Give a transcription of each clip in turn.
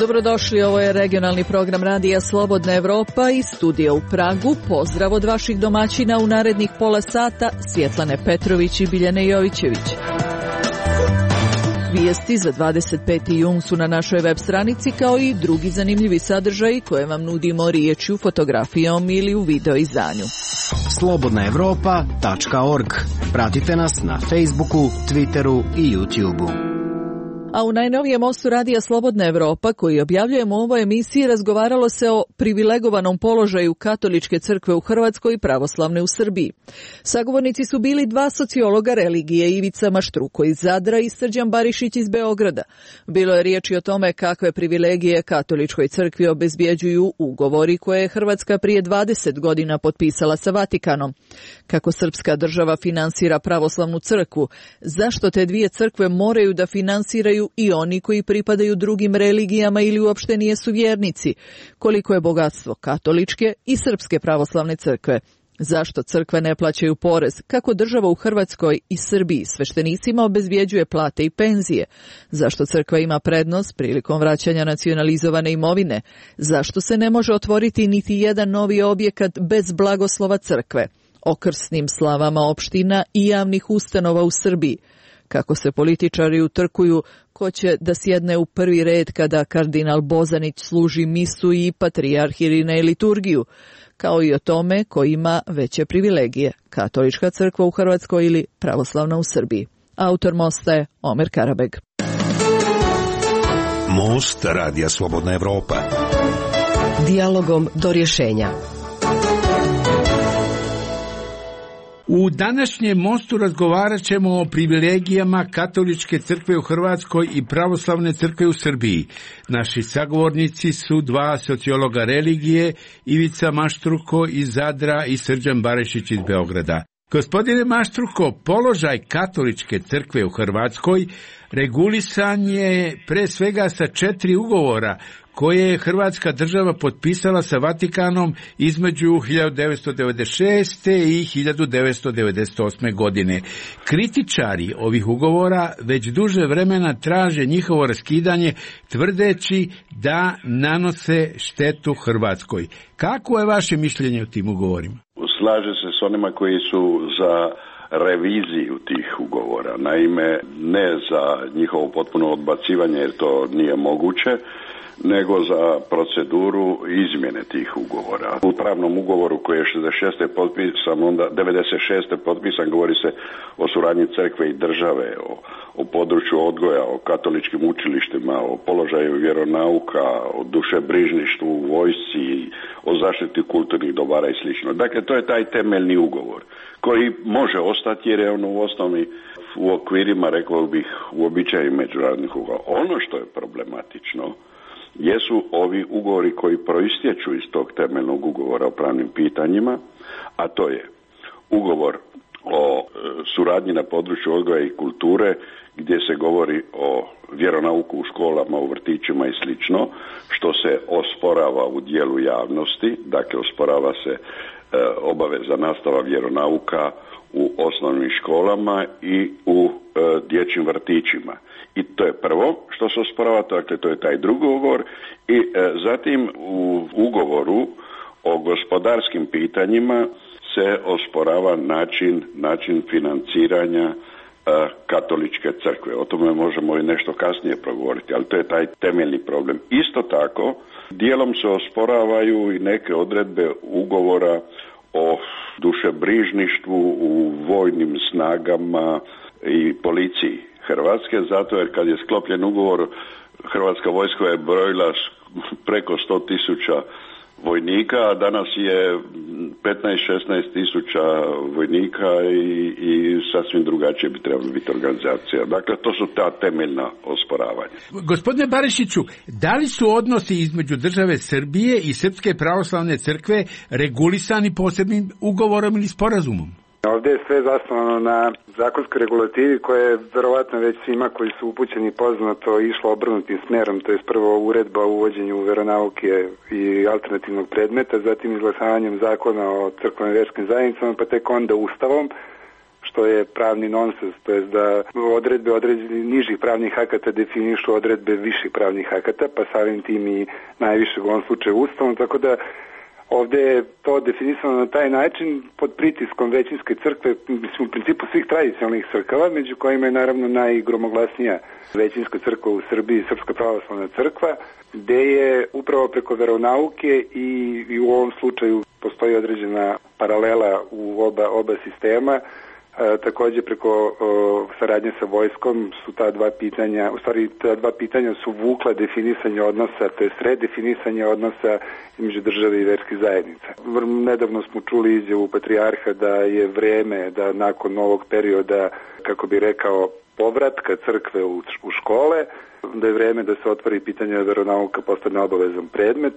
Dobrodošli, ovo je regionalni program Radija Slobodna Evropa iz studija u Pragu. Pozdrav od vaših domaćina u narednih pola sata, Svjetlane Petrović i Biljane Jovićević. Vijesti za 25. jun su na našoj web stranici, kao i drugi zanimljivi sadržaji koje vam nudimo riječju, fotografijom ili u video izdanju. slobodnaevropa.org. Pratite nas na Facebooku, Twitteru i YouTubeu. A u najnovijem mostu Radija Slobodna Evropa, koji objavljujemo u ovoj emisiji, razgovaralo se o privilegovanom položaju katoličke crkve u Hrvatskoj i pravoslavne u Srbiji. Sagovornici su bili dva sociologa religije, Ivica Maštruko iz Zadra i Srđan Barišić iz Beograda. Bilo je riječi o tome kakve privilegije katoličkoj crkvi obezbjeđuju ugovori koje je Hrvatska prije 20 godina potpisala sa Vatikanom. Kako srpska država finansira pravoslavnu crkvu, zašto te dvije crkve moraju da finansiraju i oni koji pripadaju drugim religijama ili uopšte nijesu vjernici, koliko je bogatstvo katoličke i srpske pravoslavne crkve. Zašto crkve ne plaćaju porez? Kako država u Hrvatskoj i Srbiji sveštenicima obezbjeđuje plate i penzije? Zašto crkva ima prednost prilikom vraćanja nacionalizovane imovine? Zašto se ne može otvoriti niti jedan novi objekat bez blagoslova crkve? O krsnim slavama opština i javnih ustanova u Srbiji. Kako se političari utrkuju ko će da sjedne u prvi red kada kardinal Bozanić služi misu i patrijarh Irinej liturgiju, kao i o tome ko ima veće privilegije, katolička crkva u Hrvatskoj ili pravoslavna u Srbiji. Autor mosta je Omer Karabeg. Most Radija Slobodna Evropa. Dijalogom do rješenja. U današnjem mostu razgovarat ćemo o privilegijama katoličke crkve u Hrvatskoj i pravoslavne crkve u Srbiji. Naši sagovornici su dva sociologa religije, Ivica Maštruko iz Zadra i Srđan Barišić iz Beograda. Gospodine Maštruko, položaj katoličke crkve u Hrvatskoj regulisan je pre svega sa 4 ugovora koje je Hrvatska država potpisala sa Vatikanom između 1996. i 1998. godine. Kritičari ovih ugovora već duže vremena traže njihovo raskidanje, tvrdeći da nanose štetu Hrvatskoj. Kako je vaše mišljenje o tim ugovorima? Slaže se s onima koji su za reviziju tih ugovora. Naime, ne za njihovo potpuno odbacivanje, jer to nije moguće, nego za proceduru izmjene tih ugovora. U pravnom ugovoru koji je 66. potpisan, onda 96. potpisan, govori se o suradnji crkve i države, o području odgoja, o katoličkim učilištima, o položaju vjeronauka, o dušebrižništvu, vojsci, o zaštiti kulturnih dobara i sl. Dakle, to je taj temeljni ugovor koji može ostati jer je on u osnovi u okvirima, rekao bih, uobičajenih međunarodnih ugovora. Ono što je problematično jesu ovi ugovori koji proistječu iz tog temeljnog ugovora o pravnim pitanjima, a to je ugovor o suradnji na području odgoja i kulture, gdje se govori o vjeronauku u školama, u vrtićima i slično, što se osporava u dijelu javnosti, dakle osporava se obaveza nastava vjeronauka u osnovnim školama i u dječjim vrtićima. I to je prvo što se osporava, dakle to je taj drugi ugovor. I zatim u ugovoru o gospodarskim pitanjima se osporava način financiranja katoličke crkve. O tome možemo i nešto kasnije progovoriti, ali to je taj temeljni problem. Isto tako, dijelom se osporavaju i neke odredbe ugovora o dušebrižništvu u vojnim snagama i policiji Hrvatske, zato jer kad je sklopljen ugovor, Hrvatska vojska je brojila preko 100.000 vojnika, a danas je 15-16 tisuća vojnika i sasvim drugačije bi trebala biti organizacija. Dakle, to su ta temeljna osporavanja. Gospodine Barišiću, da li su odnosi između države Srbije i Srpske pravoslavne crkve regulisani posebnim ugovorom ili sporazumom? Ovdje je sve zasnovano na zakonskoj regulativi koja je verovatno već svima koji su upućeni poznato išla obrnutim smjerom, to je prvo uredba o uvođenju veronauke i alternativnog predmeta, zatim izglasavanjem zakona o crkvenim vjerskim zajednicama, pa tek onda Ustavom, postoje pravni nonsens, to je da odredbe nižih pravnih akata definišu odredbe viših pravnih akata, pa samim tim i najvišeg u ovom slučaju Ustavom, tako da ovde je to definisano na taj način pod pritiskom većinske crkve, mislim u principu svih tradicionalnih crkava, među kojima je naravno najgromoglasnija većinska crkva u Srbiji, Srpska pravoslavna crkva, gde je upravo preko veronauke i u ovom slučaju postoji određena paralela u oba sistema. Takođe preko saradnje sa vojskom su ta dva pitanja su vukla definisanje odnosa, to je redefinisanje odnosa između države i verskih zajednica. Nedavno smo čuli izjavu patrijarha da je vreme da nakon ovog perioda, kako bi rekao, povratka crkve u škole, da je vreme da se otvori pitanje da veronauka postane obavezan predmet.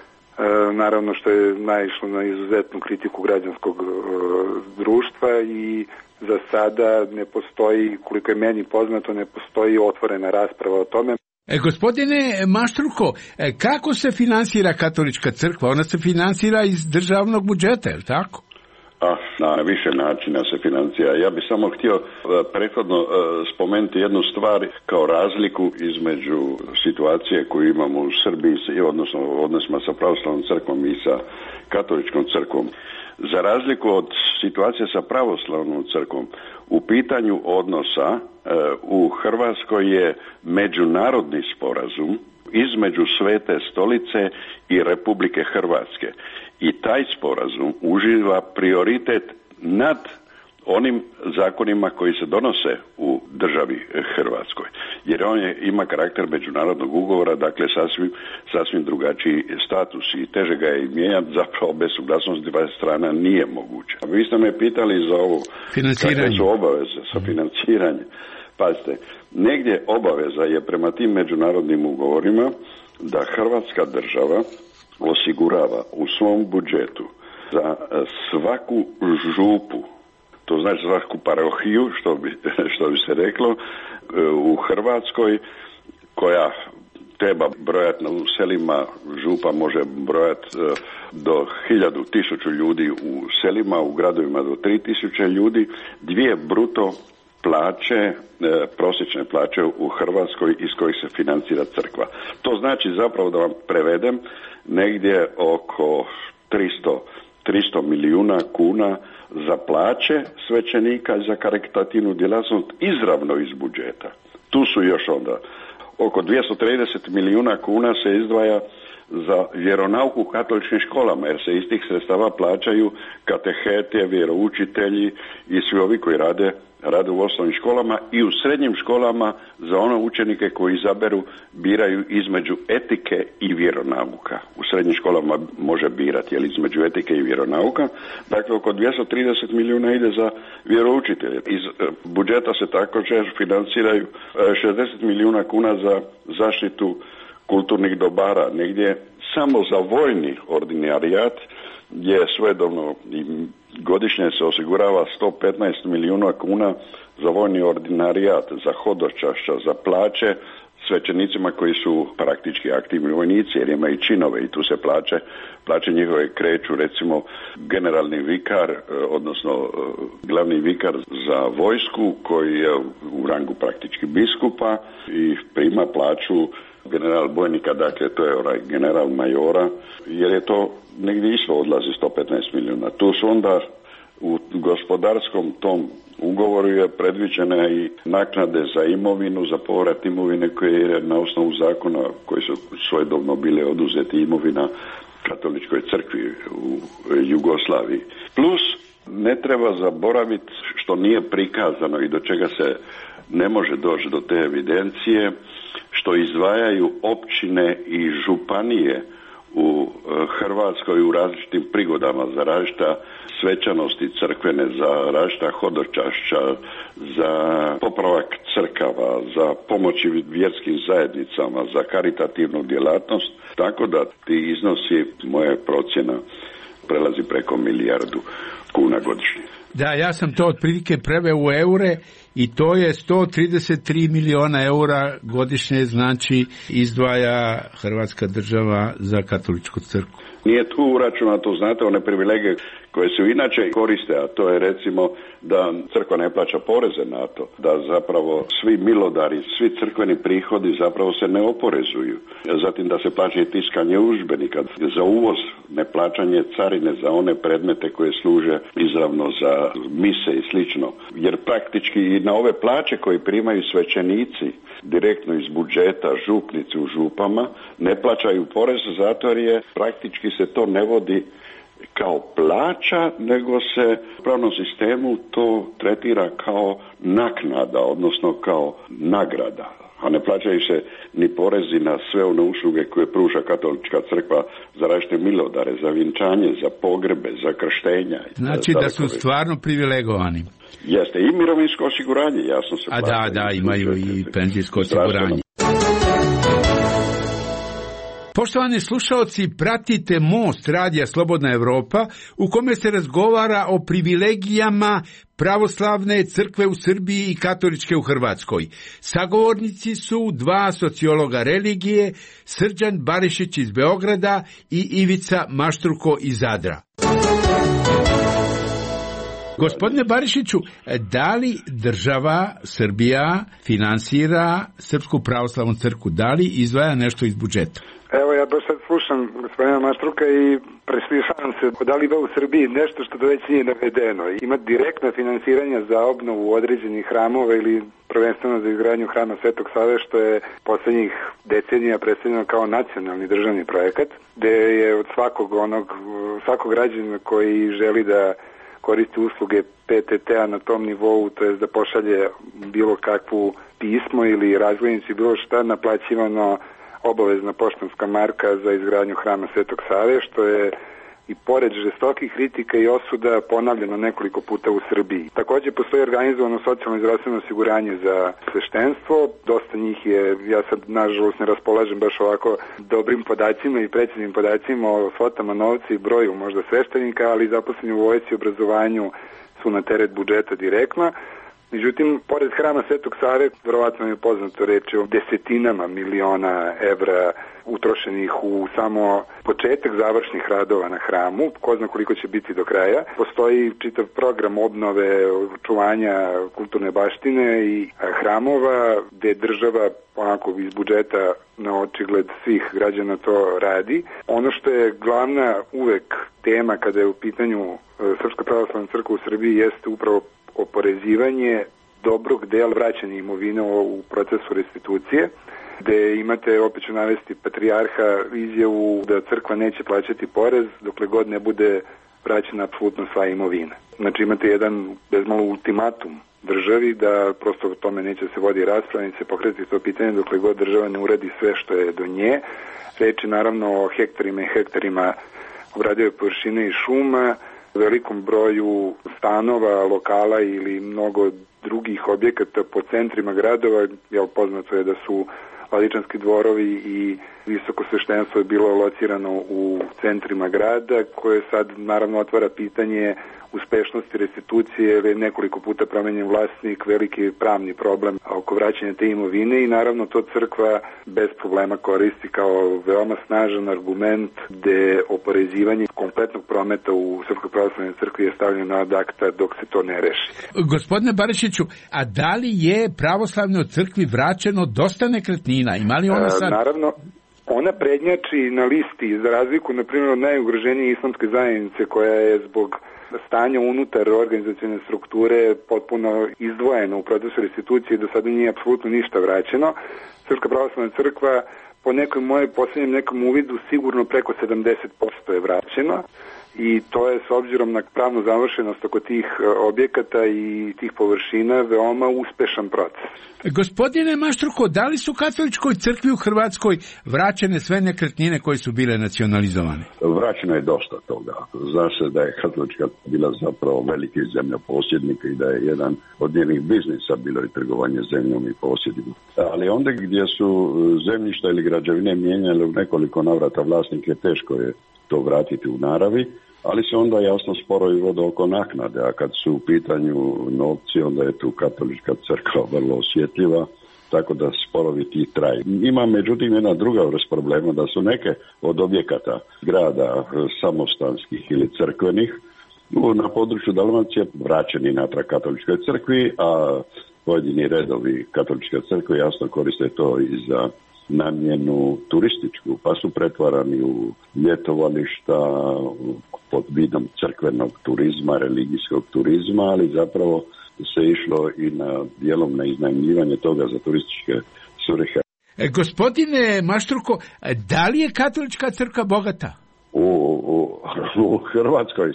Naravno što je naišlo na izuzetnu kritiku građanskog društva i za sada ne postoji, koliko je meni poznato, ne postoji otvorena rasprava o tome. Gospodine Maštruko, kako se finansira katolička crkva? Ona se finansira iz državnog budžeta, je li tako? Na više načina se financira. Ja bih samo htio prethodno spomenuti jednu stvar kao razliku između situacije koju imamo u Srbiji, odnosno odnosima sa pravoslavnom crkvom i sa katoličkom crkvom. Za razliku od situacije sa pravoslavnom crkvom, u pitanju odnosa u Hrvatskoj je međunarodni sporazum između Svete Stolice i Republike Hrvatske. I taj sporazum uživa prioritet nad onim zakonima koji se donose u državi Hrvatskoj. Jer on ima karakter međunarodnog ugovora, dakle sasvim drugačiji status i teže ga je mijenjati, zapravo bez suglasnosti dvaju strana nije moguće. Vi ste me pitali za ovo kakve su obaveze sa financiranjem. Pazite, negdje obaveza je prema tim međunarodnim ugovorima da Hrvatska država osigurava u svom budžetu za svaku župu, to znači svaku parohiju, što bi se reklo, u Hrvatskoj, koja treba brojati u selima, župa može brojati do 1000 ljudi u selima, u gradovima do 3000 ljudi, 2 bruto plaće, prosječne plaće u Hrvatskoj iz kojih se financira crkva. To znači zapravo, da vam prevedem, negdje oko 300 milijuna kuna za plaće svećenika za karitativnu djelatnost izravno iz budžeta. Tu su još onda oko 230 milijuna kuna se izdvaja za vjeronauku u katoličkim školama, jer se iz tih sredstava plaćaju katehete, vjeroučitelji i svi ovi koji rade u osnovnim školama i u srednjim školama za one učenike koji izaberu, biraju između etike i vjeronauka. U srednjim školama može birati između etike i vjeronauka. Dakle, oko 230 milijuna ide za vjeroučitelje. Iz budžeta se također financiraju 60 milijuna kuna za zaštitu kulturnih dobara. Negdje samo za vojni ordinarijat je svojedobno i godišnje se osigurava 115 milijuna kuna za vojni ordinarijat, za hodočašća, za plaće svećenicima koji su praktički aktivni vojnici, jer imaju činove i tu se plaće njihove kreću, recimo generalni vikar, odnosno glavni vikar za vojsku koji je u rangu praktički biskupa i prima plaću general bojnika, dakle to je general majora, jer je to negdje isto odlazi 115 milijuna. Tu su onda u gospodarskom tom ugovoru je predviđena i naknade za imovinu, za povrat imovine koje je na osnovu zakona koji su svojedobno bile oduzeti imovina katoličkoj crkvi u Jugoslaviji. Plus ne treba zaboraviti što nije prikazano i do čega se ne može doći do te evidencije, što izdvajaju općine i županije u Hrvatskoj u različitim prigodama za različita svečanosti crkvene, za različita hodočašća, za popravak crkava, za pomoći vjerskim zajednicama, za karitativnu djelatnost, tako da ti iznosi, moja procjena, prelazi preko milijardu kuna godišnje. Da, ja sam to otprilike preveo u eure i to je 133 milijuna eura godišnje, znači izdvaja Hrvatska država za katoličku crkvu. Nije tu uračunato, znate, one privilegije koje se inače koriste, a to je recimo da crkva ne plaća poreze na to, da zapravo svi milodari, svi crkveni prihodi zapravo se ne oporezuju. Zatim da se plaća i tiskanje udžbenika, za uvoz, neplaćanje carine za one predmete koje služe izravno za mise i slično. Jer praktički i na ove plaće koje primaju svećenici direktno iz budžeta, župnici u župama, ne plaćaju porez zato jer je praktički se to ne vodi kao plaća, nego se u pravnom sistemu to tretira kao naknada, odnosno kao nagrada. A ne plaćaju se ni porezi na sve one usluge koje pruža katolička crkva za različite milodare, za vjenčanje, za pogrebe, za krštenja. Znači da su stvarno privilegovani. Jeste, i mirovinsko osiguranje, jasno se plaća. Da, imaju i penzijsko osiguranje. Poštovani slušalci, pratite Most radija Slobodna Evropa u kome se razgovara o privilegijama pravoslavne crkve u Srbiji i katoličke u Hrvatskoj. Sagovornici su dva sociologa religije, Srđan Barišić iz Beograda i Ivica Maštruko iz Zadra. Gospodine Barišiću, da li država Srbija finansira Srpsku pravoslavnu crkvu? Da li izdvaja nešto iz budžeta? Evo, ja baš sad slušam gospodina Maštruka i preslišavam se da li u Srbiji nešto što već nije navedeno. Ima direktna finansiranja za obnovu određenih hramova ili prvenstveno za izgradnju hrama Svetog Save, što je poslednjih decenija predstavljeno kao nacionalni državni projekat, gde je od svakog građanina koji želi da koristi usluge PTT-a na tom nivou, to je da pošalje bilo kakvu pismo ili razglednicu, bilo šta, naplaćivano obavezna poštanska marka za izgradnju hrama Svetog Save, što je i pored žestokih kritika i osuda ponavljeno nekoliko puta u Srbiji. Takođe postoji organizovano socijalno i zdravstveno osiguranje za sveštenstvo. Dosta njih je, ja sad nažalost ne raspolažem baš ovako dobrim podacima i preciznim podacima o svotama novca i broju možda sveštenika, ali zaposleni u vojsci i obrazovanju su na teret budžeta direktno. Međutim, pored hrama Svetog Save, verovatno je poznato reći o desetinama miliona evra utrošenih u samo početak završnih radova na hramu, ko zna koliko će biti do kraja. Postoji čitav program obnove, očuvanja kulturne baštine i hramova, gde država onako iz budžeta na očigled svih građana to radi. Ono što je glavna uvek tema kada je u pitanju Srpska pravoslavna crkva u Srbiji jeste upravo oporezivanje dobrog dela vraćanja imovine u procesu restitucije, gde imate, opet ću navesti, patrijarha izjavu da crkva neće plaćati porez dokle god ne bude vraćena apsolutno sva imovina. Znači imate jedan bezmalo ultimatum državi da prosto o tome neće se vodi rasprava, neće se pokretati to pitanje dokle god država ne uradi sve što je do nje. Reči naravno o hektarima i hektarima obradive površine i šuma, velikom broju stanova, lokala ili mnogo drugih objekata po centrima gradova. Poznato je da su Vladičanski dvorovi i visoko sveštenstvo je bilo locirano u centrima grada, koje sad naravno otvara pitanje uspešnosti restitucije, jer je nekoliko puta promenjen vlasnik, veliki pravni problem oko vraćanja te imovine i naravno to crkva bez problema koristi kao veoma snažan argument gde oporezivanje kompletnog prometa u Srpskoj pravoslavnoj crkvi je stavljeno ad acta dok se to ne reši. Gospodine Barišiću, a da li je pravoslavnoj crkvi vraćeno dosta nekretnina? Ima li ona sad? Naravno, ona prednjači na listi, za razliku, na primjer, od najugroženije islamske zajednice koja je zbog stanja unutar organizacione strukture potpuno izdvojeno u procesu restitucije, do sada nije apsolutno ništa vraćeno. Srpska pravoslavna crkva po nekoj moje posljednjem nekom uvidu sigurno preko 70% je vraćeno i to je s obzirom na pravnu završenost oko tih objekata i tih površina veoma uspešan proces. Gospodine Maštruko, da li su katoličkoj crkvi u Hrvatskoj vraćene sve nekretnine koje su bile nacionalizovane? Vraćeno je dosta toga. Zna se da je katolička bila zapravo veliki zemljoposjednik i da je jedan od njenih biznisa bilo i trgovanje zemljom i posjedima. Ali onda gdje su zemljišta ili građevine mijenjale u nekoliko navrata vlasnike, teško je to vratiti u naravi, ali se onda jasno sporovi vode oko naknade, a kad su u pitanju novci, onda je tu katolička crkva vrlo osjetljiva tako da sporovi ti traju. Ima međutim jedna druga vrsta problema, da su neke od objekata grada samostanskih ili crkvenih na području Dalmacije vraćeni natrag katoličkoj crkvi, a pojedini redovi katoličke crkve jasno koriste to i za namjenu turističku, pa su pretvarani u ljetovališta pod vidom crkvenog turizma, religijskog turizma, ali zapravo se išlo i na dijelom na iznajmljivanje toga za turističke svrhe. Gospodine Maštruko, da li je katolička crkva bogata? U Hrvatskoj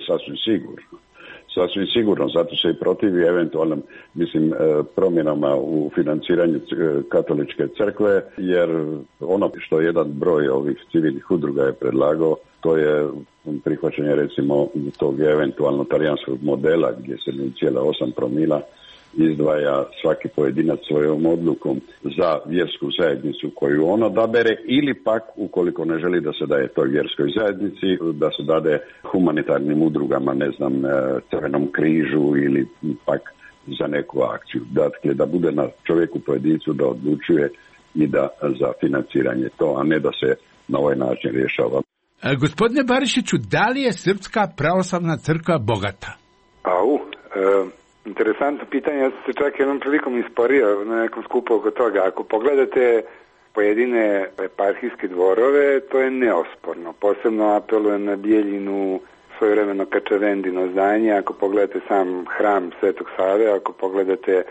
sasvim sigurno, zato se i protivi eventualnom, promjenama u financiranju katoličke crkve, jer ono što jedan broj ovih civilnih udruga je predlagao, to je prihvaćanje recimo tog eventualno talijanskog modela gdje se 0,8 promila izdvaja svaki pojedinac svojom odlukom za vjersku zajednicu koju on odabere, ili pak ukoliko ne želi da se daje toj vjerskoj zajednici, da se dade humanitarnim udrugama, Crvenom križu ili pak za neku akciju. Dakle, da bude na čovjeku pojedincu da odlučuje i da za financiranje to, a ne da se na ovaj način rješava. Gospodine Barišiću, da li je Srpska pravoslavna crkva bogata? Interesantno pitanje, ja sam se čak jednom prilikom isporio na nekom skupu oko toga. Ako pogledate pojedine eparhijske dvorove, to je neosporno. Posebno apelujem na Bijeljinu, svojevremeno Kačavendino zdanje, ako pogledate sam hram Svetog Save, ako pogledate,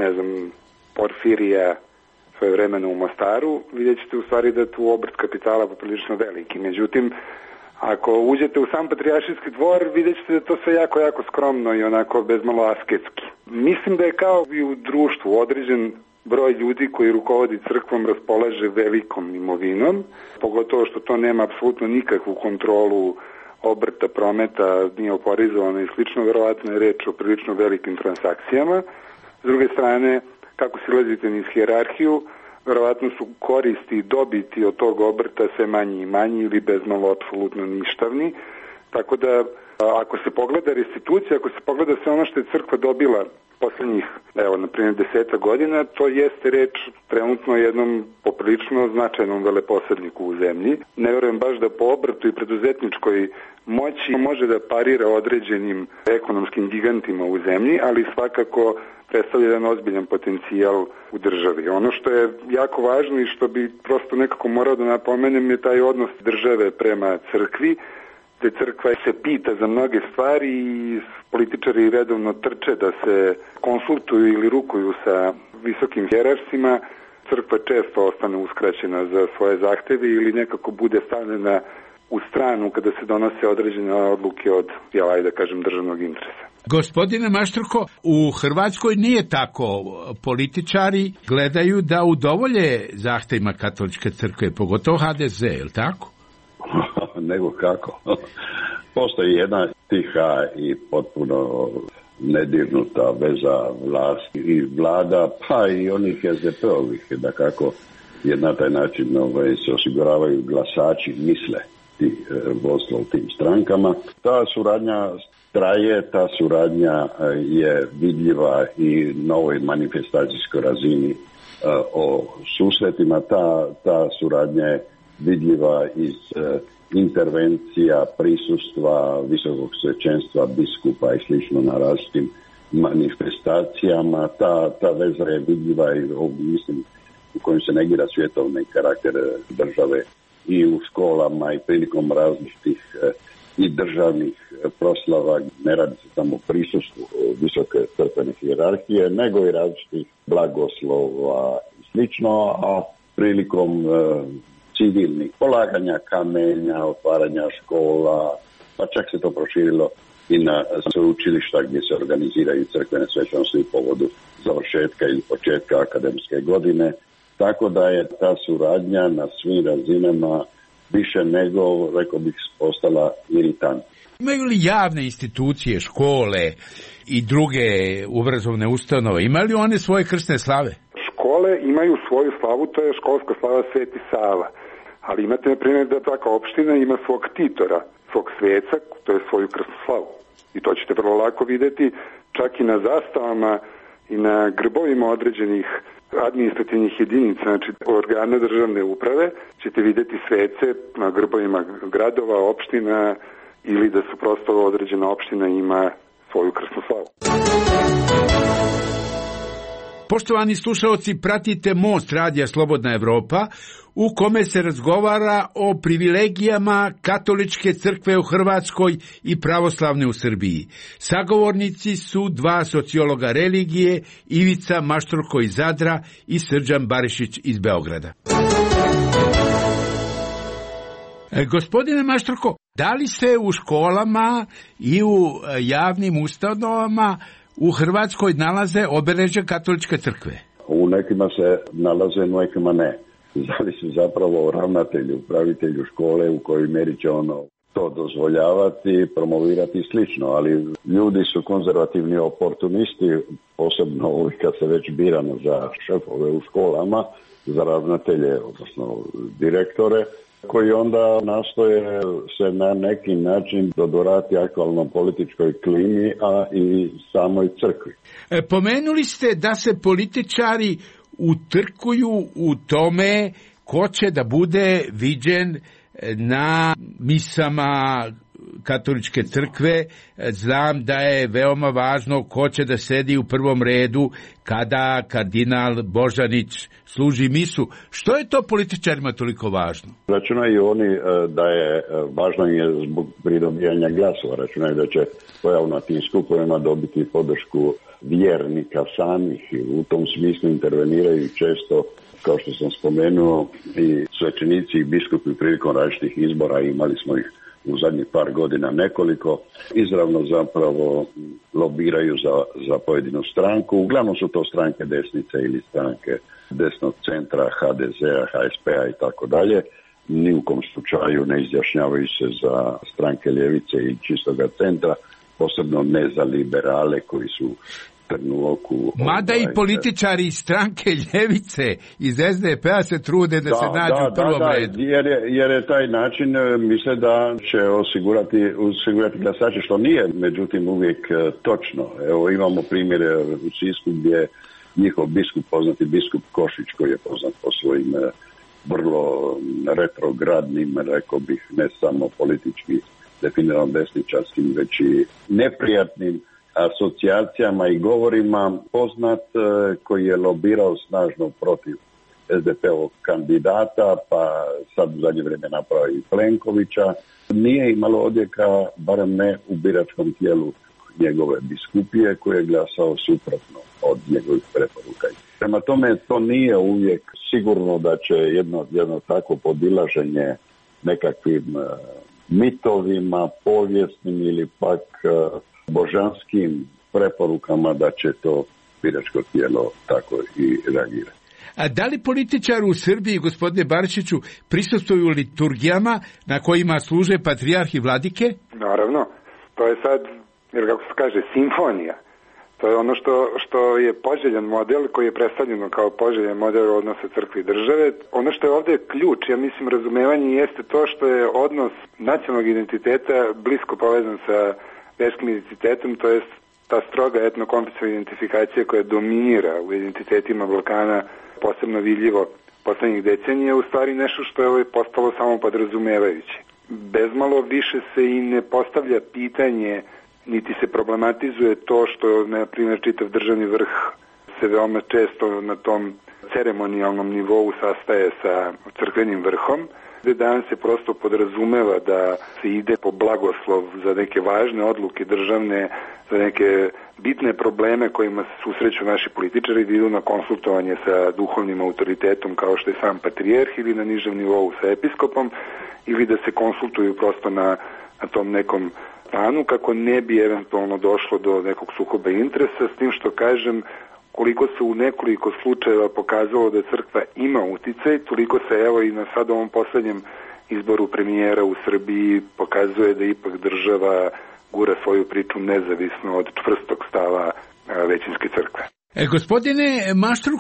Porfirija svojevremeno u Mostaru, vidjet ćete u stvari da tu obrt kapitala poprilično veliki. Međutim, ako uđete u sam Patrijaršijski dvor, vidjet ćete da to sve jako, jako skromno i onako bezmalo asketski. Mislim da je kao i u društvu određen broj ljudi koji rukovodi crkvom raspolaže velikom imovinom, pogotovo što to nema apsolutno nikakvu kontrolu obrta, prometa, nije oporezovano i slično, verovatno je reč o prilično velikim transakcijama. S druge strane, kako silazite niz hijerarhiju, verovatno su koristi i dobiti od tog obrta sve manji i manji ili bezmalo apsolutno ništavni. Tako da, ako se pogleda restitucija, ako se pogleda sve ono što je crkva dobila posljednjih, na primjer 10 godina, to jeste reč trenutno jednom poprilično značajnom veleposredniku u zemlji. Ne vjerujem baš da po obrtu i preduzetničkoj moći može da parira određenim ekonomskim gigantima u zemlji, ali svakako predstavlja jedan ozbiljan potencijal u državi. Ono što je jako važno i što bi prosto nekako morao da napomenem je taj odnos države prema crkvi, gde crkva se pita za mnoge stvari i političari redovno trče da se konsultuju ili rukuju sa visokim hijerarhima. Crkva često ostane uskraćena za svoje zahteve ili nekako bude stavljena u stranu kada se donose određene odluke od, državnog interesa. Gospodine Maštruko, u Hrvatskoj nije tako. Političari gledaju da udovolje zahtjevima katoličke crkve, pogotovo HDZ, je li tako? Nego kako. Postoji jedna tiha i potpuno nedirnuta veza vlasti i vlada, pa i onih SDP-ovih, da kako jer na taj način se osiguravaju glasači, misle ti vodstva u tim strankama. Ta suradnja traje, ta suradnja je vidljiva i na ovoj manifestacijskoj razini o susretima. Ta suradnja je vidljiva iz intervencija, prisustva visokog svećenstva, biskupa i slično na različitim manifestacijama. Ta veza je vidljiva i u kojem se negira svjetovni karakter države i u školama i prilikom različitih i državnih proslava. Ne radi se samo o prisustvu visoke crkvene hijerarhije, nego i različitih blagoslova i slično, a prilikom civilnih polaganja kamenja, otvaranja škola, pa čak se to proširilo i na sveučilišta gdje se organiziraju crkvene svečanosti u povodu završetka ili početka akademske godine. Tako da je ta suradnja na svim razinama više nego, rekao bih, postala iritantna. Imaju li javne institucije, škole i druge obrazovne ustanove, imaju li one svoje krsne slave? Škole imaju svoju slavu, to je školska slava Sveti Sava. Ali imate, na primjer, da taka opština ima svog titora, svog sveca, to je svoju krsnu slavu. I to ćete vrlo lako vidjeti, čak i na zastavama i na grbovima određenih administrativnih jedinica, znači organa državne uprave, ćete vidjeti svece na grbovima gradova, opština ili da su prosto određena opština ima svoju krsnu slavu. Poštovani slušalci, pratite Most radija Slobodna Evropa, u kome se razgovara o privilegijama katoličke crkve u Hrvatskoj i pravoslavne u Srbiji. Sagovornici su dva sociologa religije, Ivica Maštorko iz Zadra i Srđan Barišić iz Beograda. Gospodine Maštorko, da li se u školama i u javnim ustanovama u Hrvatskoj nalaze obeležja katoličke crkve? U nekima se nalaze, u nekima ne. Zavisi zapravo o ravnatelju, upravitelju škole u kojoj mjeri će ono to dozvoljavati, promovirati i slično, ali ljudi su konzervativni oportunisti, posebno uvijek kad se već birano za šefove u školama, za ravnatelje, odnosno direktore, koji onda nastoje se na neki način dodvorati aktualnom političkoj klimi, a i samoj crkvi. Pomenuli ste da se političari utrkuju u tome ko će da bude viđen na misama katoličke crkve. Znam da je veoma važno ko će da sedi u prvom redu kada kardinal Božanić služi misu. Što je to političarima toliko važno? Računaju oni da je važno je zbog pridobijanja glasova. Računaju da će pojavu na tim skupovima dobiti podršku vjernika samih i u tom smislu interveniraju često, kao što sam spomenuo, i svećenici i biskupi prilikom različitih izbora, imali smo ih u zadnjih par godina nekoliko, izravno zapravo lobiraju za pojedinu stranku. Uglavnom su to stranke desnice ili stranke desnog centra, HDZ-a, HSP-a i tako dalje. Ni u kom slučaju ne izjašnjavaju se za stranke ljevice i čistoga centra, posebno ne za liberale koji su mada i političari iz stranke ljevice iz SDP-a se trude da se nađu u prvom redu. Jer je taj način misle da će osigurati glasače, što nije međutim uvijek točno. Evo imamo primjere u Sisku gdje njihov biskup, poznati biskup Košić, koji je poznat po svojim vrlo retrogradnim, rekao bih, ne samo politički definirano desničarskim, već i neprijatnim asocijacijama i govorima, poznat, koji je lobirao snažno protiv SDP-ovog kandidata, pa sad u zadnje vrijeme napravi i Plenkovića. Nije imalo odjeka, barem ne u biračkom tijelu njegove biskupije, koji je glasao suprotno od njegovih preporuka. Prema tome, to nije uvijek sigurno da će jedno takvo podilaženje nekakvim mitovima, povijesnim ili pak božanskim preporukama da će to biračko tijelo tako i reagirati. A da li političari u Srbiji, gospodine Barišiću, prisustvuju liturgijama na kojima služe patrijarh i vladike? Naravno. To je sad, jer kako se kaže, simfonija. To je ono što je poželjan model, koji je predstavljeno kao poželjan model odnosa crkve i države. Ono što je ovdje ključ, ja mislim, razumevanje jeste to što je odnos nacionalnog identiteta blisko povezan sa verskim identitetom, to je ta stroga etnokonfesionalna identifikacija koja dominira u identitetima Balkana, posebno vidljivo poslednjih decenija, u stvari nešto što je postalo samo podrazumevajuće. Bezmalo više se i ne postavlja pitanje, niti se problematizuje to što, na primjer, čitav državni vrh se veoma često na tom ceremonijalnom nivou sastaje sa crkvenim vrhom, gde danas se prosto podrazumeva da se ide po blagoslov za neke važne odluke državne, za neke bitne probleme kojima se susreću naši političari, da idu na konsultovanje sa duhovnim autoritetom kao što je sam patrijarh ili na nižem nivou sa episkopom, ili da se konsultuju prosto na tom nekom planu kako ne bi eventualno došlo do nekog sukoba interesa, s tim što kažem, koliko se u nekoliko slučajeva pokazalo da crkva ima uticaj, toliko se evo i na sad ovom poslednjem izboru premijera u Srbiji pokazuje da ipak država gura svoju priču nezavisno od čvrstog stava većinske crkve. Gospodine Maštruko,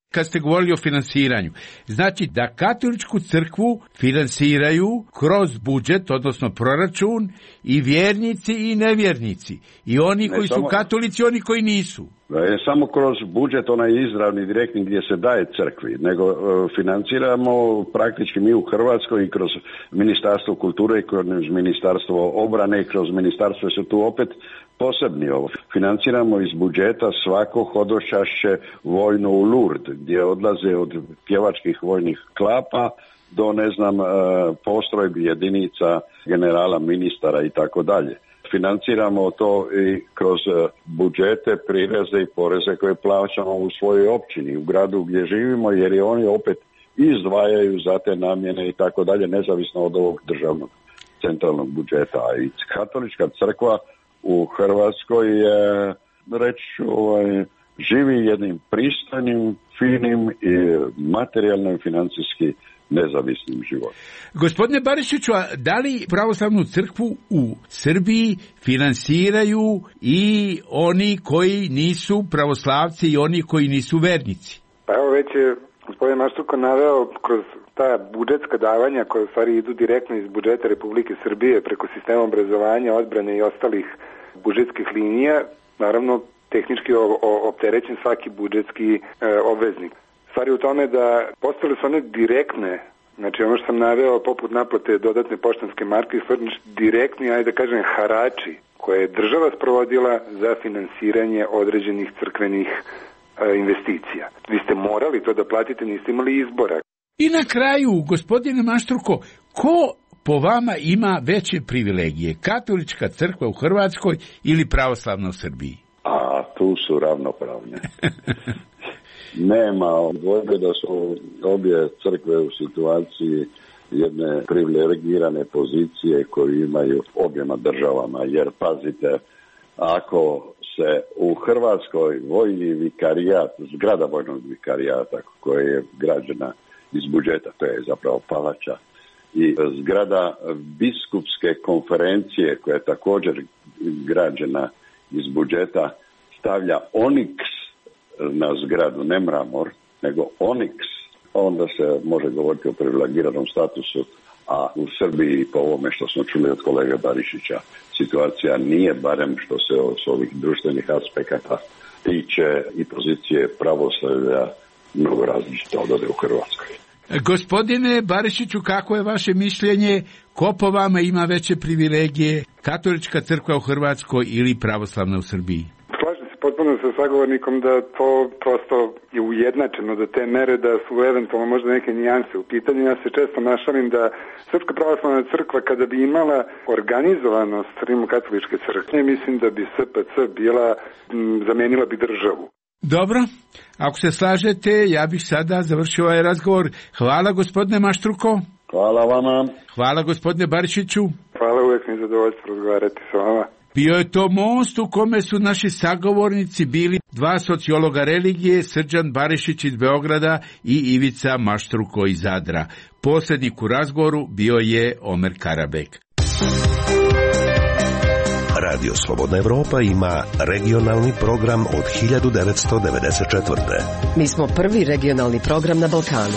kad ste govorili o finansiranju. Znači da katoličku crkvu finansiraju kroz budžet, odnosno proračun, i vjernici i nevjernici. I oni koji su katolici, oni koji nisu. Samo kroz budžet, onaj izravni, direktni gdje se daje crkvi, nego financiramo praktički mi u Hrvatskoj i kroz Ministarstvo kulture i kroz Ministarstvo obrane i kroz Ministarstvo su tu opet posebni ovo. Financiramo iz budžeta svako hodočašće vojno u Lourdes, gdje odlaze od pjevačkih vojnih klapa do, postrojbi jedinica generala, ministara i tako dalje. Financiramo to i kroz budžete, prireze i poreze koje plaćamo u svojoj općini, u gradu gdje živimo, jer i oni opet izdvajaju za te namjene i tako dalje, nezavisno od ovog državnog centralnog budžeta. I katolička crkva u Hrvatskoj je, živi jednim pristojnim, finim i materijalno i financijski nezavisnim životom. Gospodine Barišiću, a da li pravoslavnu crkvu u Srbiji finansiraju i oni koji nisu pravoslavci i oni koji nisu vernici? Pa evo, već je gospodin Mašturko naveo kroz ta budžetska davanja koja u stvari idu direktno iz budžeta Republike Srbije preko sistema obrazovanja, odbrane i ostalih budžetskih linija, naravno tehnički opterećen svaki budžetski obveznik. Stvari u tome da postale su one direktne, znači ono što sam naveo poput naplate dodatne poštanske marke, direktni, ajde da kažem, harači koje je država sprovodila za finansiranje određenih crkvenih investicija. Vi ste morali to da platite, niste imali izbora. I na kraju, gospodine Mašturko, ko po vama ima veće privilegije, katolička crkva u Hrvatskoj ili pravoslavna u Srbiji? A tu su ravnopravne. Nema dvojbe da su obje crkve u situaciji jedne privilegirane pozicije koju imaju objema državama, jer pazite, ako se u Hrvatskoj vojni vikarijat, zgrada vojnog vikarijata koja je građena iz budžeta, to je zapravo palača, i zgrada biskupske konferencije koja je također građena iz budžeta, stavlja oniks na zgradu, ne mramor, nego oniks, onda se može govoriti o privilegiranom statusu, a u Srbiji, po ovome što smo čuli od kolege Barišića, situacija nije, barem što se s ovih društvenih aspekata tiče, i pozicije pravoslavlja mnogo različita od ode u Hrvatskoj. Gospodine Barišiću, kako je vaše mišljenje, ko po vama ima veće privilegije, katolička crkva u Hrvatskoj ili pravoslavna u Srbiji? Slažem se potpuno sa sagovornikom da to prosto je ujednačeno do te mere da su eventualno možda neke nijanse u pitanju. Ja se često našalim da Srpska pravoslavna crkva, kada bi imala organizovanost rimokatoličke crkve, mislim da bi SPC zamenila bi državu. Dobro, ako se slažete, ja bih sada završio ovaj razgovor. Hvala gospodine Maštruko. Hvala vama. Hvala gospodine Barišiću. Hvala, uvijek mi je zadovoljstvo razgovarati sa vama. Bio je to most u kome su naši sagovornici bili dva sociologa religije, Srđan Barišić iz Beograda i Ivica Maštruko iz Zadra. Posrednik u razgovoru bio je Omer Karabek. Radio Slobodna Evropa ima regionalni program od 1994. Mi smo prvi regionalni program na Balkanu.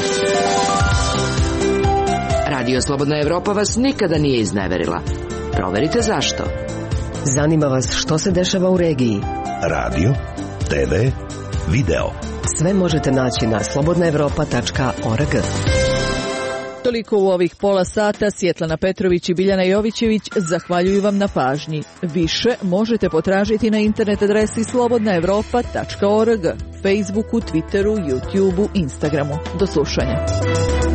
Radio Slobodna Evropa vas nikada nije izneverila. Proverite zašto. Zanima vas što se dešava u regiji. Radio, TV, video. Sve možete naći na slobodnaevropa.org. Toliko u ovih pola sata. Svjetlana Petrović i Biljana Jovićević zahvaljuju vam na pažnji. Više možete potražiti na internet adresi slobodnaevropa.org, Facebooku, Twitteru, YouTubeu, Instagramu. Do slušanja.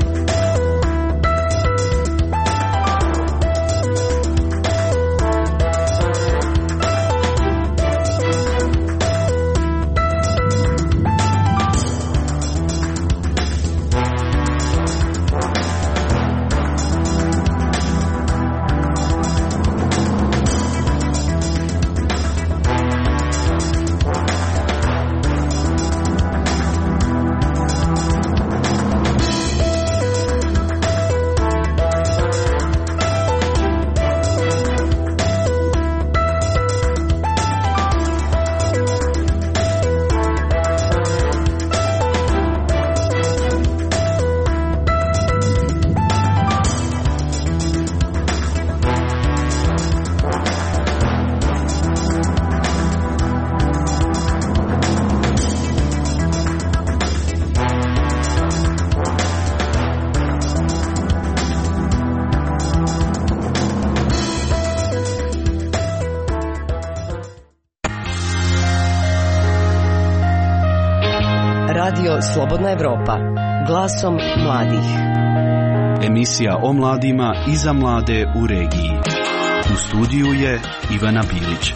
Radio Slobodna Evropa. Glasom mladih. Emisija o mladima i za mlade u regiji. U studiju je Ivana Bilić.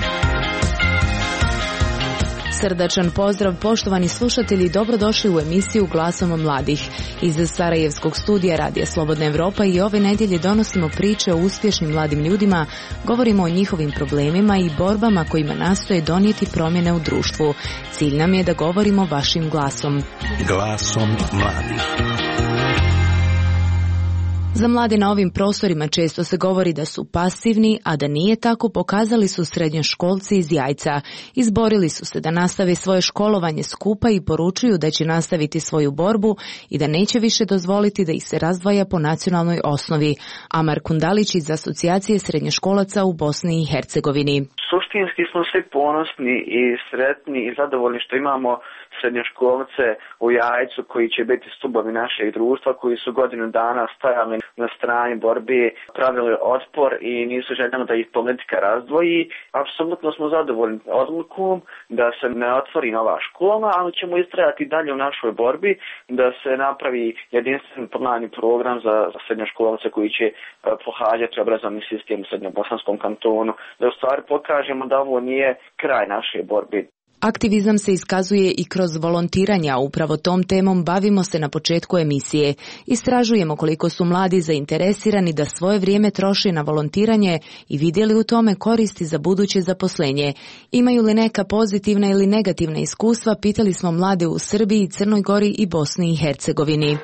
Srdačan pozdrav, poštovani slušatelji, dobrodošli u emisiju Glasom mladih. Iz Sarajevskog studija Radija Slobodna Evropa i ove nedjelje donosimo priče o uspješnim mladim ljudima, govorimo o njihovim problemima i borbama kojima nastoje donijeti promjene u društvu. Cilj nam je da govorimo vašim glasom. Glasom mladih. Za mlade na ovim prostorima često se govori da su pasivni, a da nije tako pokazali su srednjoškolci iz Jajca. Izborili su se da nastave svoje školovanje skupa i poručuju da će nastaviti svoju borbu i da neće više dozvoliti da ih se razdvaja po nacionalnoj osnovi. Amar Kundalić iz Asocijacije srednjoškolaca u Bosni i Hercegovini. Suštinski smo svi ponosni i sretni i zadovoljni što imamo srednjoškolce u Jajcu koji će biti stubovi našeg društva, koji su godinu dana stajali na strani borbi, pravili otpor i nisu željeli da ih politika razdvoji. Apsolutno smo zadovoljni odlukom da se ne otvori nova škola, ali ćemo istrajati dalje u našoj borbi da se napravi jedinstven plan i program za srednjoškolce koji će pohađati obrazovni sistem u Srednjobosanskom kantonu, da u stvari pokažemo da ovo nije kraj naše borbe. Aktivizam se iskazuje i kroz volontiranja, upravo tom temom bavimo se na početku emisije. Istražujemo koliko su mladi zainteresirani da svoje vrijeme troše na volontiranje i vidjeli u tome koristi za buduće zaposlenje. Imaju li neka pozitivna ili negativna iskustva, pitali smo mlade u Srbiji, Crnoj Gori i Bosni i Hercegovini.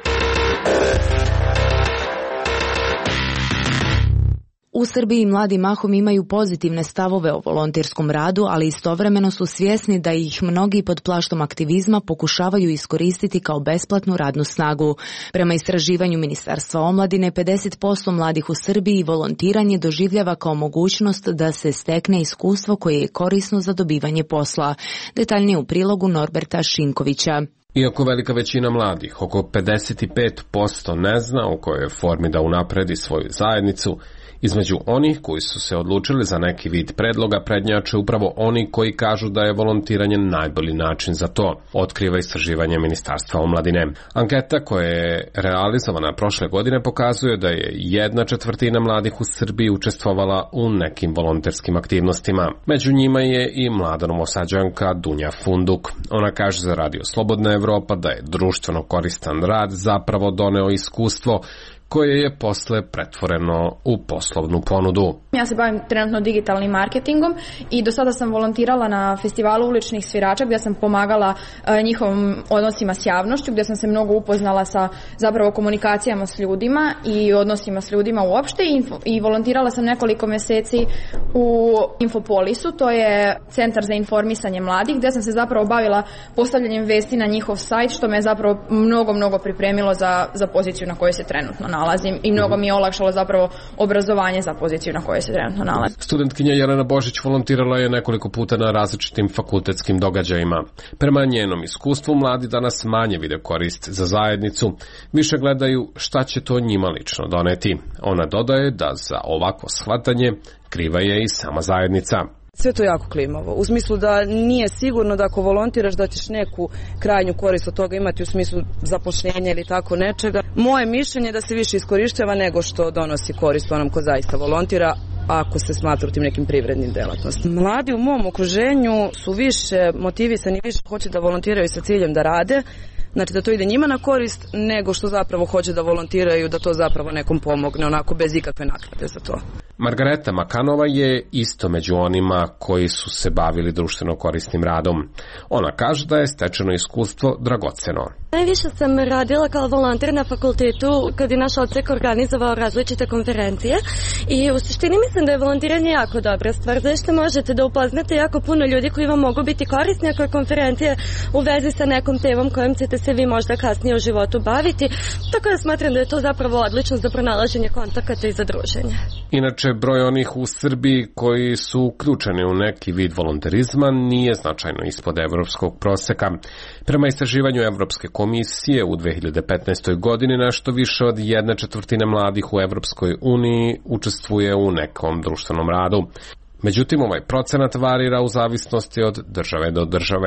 U Srbiji mladi mahom imaju pozitivne stavove o volonterskom radu, ali istovremeno su svjesni da ih mnogi pod plaštom aktivizma pokušavaju iskoristiti kao besplatnu radnu snagu. Prema istraživanju Ministarstva omladine, 50% mladih u Srbiji volontiranje doživljava kao mogućnost da se stekne iskustvo koje je korisno za dobivanje posla. Detaljnije u prilogu Norberta Šinkovića. Iako velika većina mladih, oko 55%, ne zna u kojoj formi da unapredi svoju zajednicu, između onih koji su se odlučili za neki vid predloga prednjače upravo oni koji kažu da je volontiranje najbolji način za to, otkriva istraživanje Ministarstva omladine. Anketa koja je realizovana prošle godine pokazuje da je 1/4 mladih u Srbiji učestvovala u nekim volonterskim aktivnostima. Među njima je i mlada Novosađanka Dunja Funduk. Ona kaže za Radio Slobodna Evropa da je društveno koristan rad zapravo doneo iskustvo koje je posle pretvoreno u poslovnu ponudu. Ja se bavim trenutno digitalnim marketingom i do sada sam volontirala na festivalu uličnih svirača gdje sam pomagala njihovim odnosima s javnošću, gdje sam se mnogo upoznala sa zapravo komunikacijama s ljudima i odnosima s ljudima uopšte i volontirala sam nekoliko mjeseci u Infopolisu, to je centar za informisanje mladih, gdje sam se zapravo bavila postavljanjem vesti na njihov sajt, što me zapravo mnogo pripremilo za poziciju na kojoj se trenutno nalazim i mnogo mi je olakšalo zapravo obrazovanje za poziciju na kojoj se trenutno nalazim. Studentkinja Jelena Božić volontirala je nekoliko puta na različitim fakultetskim događajima. Prema njenom iskustvu mladi danas manje vide korist za zajednicu, više gledaju šta će to njima lično doneti. Ona dodaje da za ovako shvatanje kriva je i sama zajednica. Sve to jako klimavo, u smislu da nije sigurno da ako volontiraš da ćeš neku krajnju korist od toga imati u smislu zapošljenja ili tako nečega. Moje mišljenje je da se više iskorištava nego što donosi korist onom ko zaista volontira, ako se smatra tim nekim privrednim delatnostima. Mladi u mom okruženju su više motivisani, više hoće da volontiraju sa ciljem da rade, znači da to ide njima na korist, nego što zapravo hoće da volontiraju, da to zapravo nekom pomogne, onako bez ikakve naknade za to. Margareta Makanova je isto među onima koji su se bavili društveno korisnim radom. Ona kaže da je stečeno iskustvo dragoceno. Najviše sam radila kao volonter na fakultetu kad je naš odsek organizovao različite konferencije i u suštini mislim da je volontiranje jako dobra stvar, zašto možete da upoznate jako puno ljudi koji vam mogu biti korisni ako je konferencija u vezi sa nekom temom kojom ćete se vi možda kasnije u životu baviti, tako da smatram da je to zapravo odlično za pronalaženje kontakata i za druženje. Inače, broj onih u Srbiji koji su uključeni u neki vid volonterizma nije značajno ispod evropskog proseka. Prema istraživanju Evropske komisije u 2015. godini nešto više od 1/4 mladih u Evropskoj uniji učestvuje u nekom društvenom radu. Međutim, ovaj procenat varira u zavisnosti od države do države.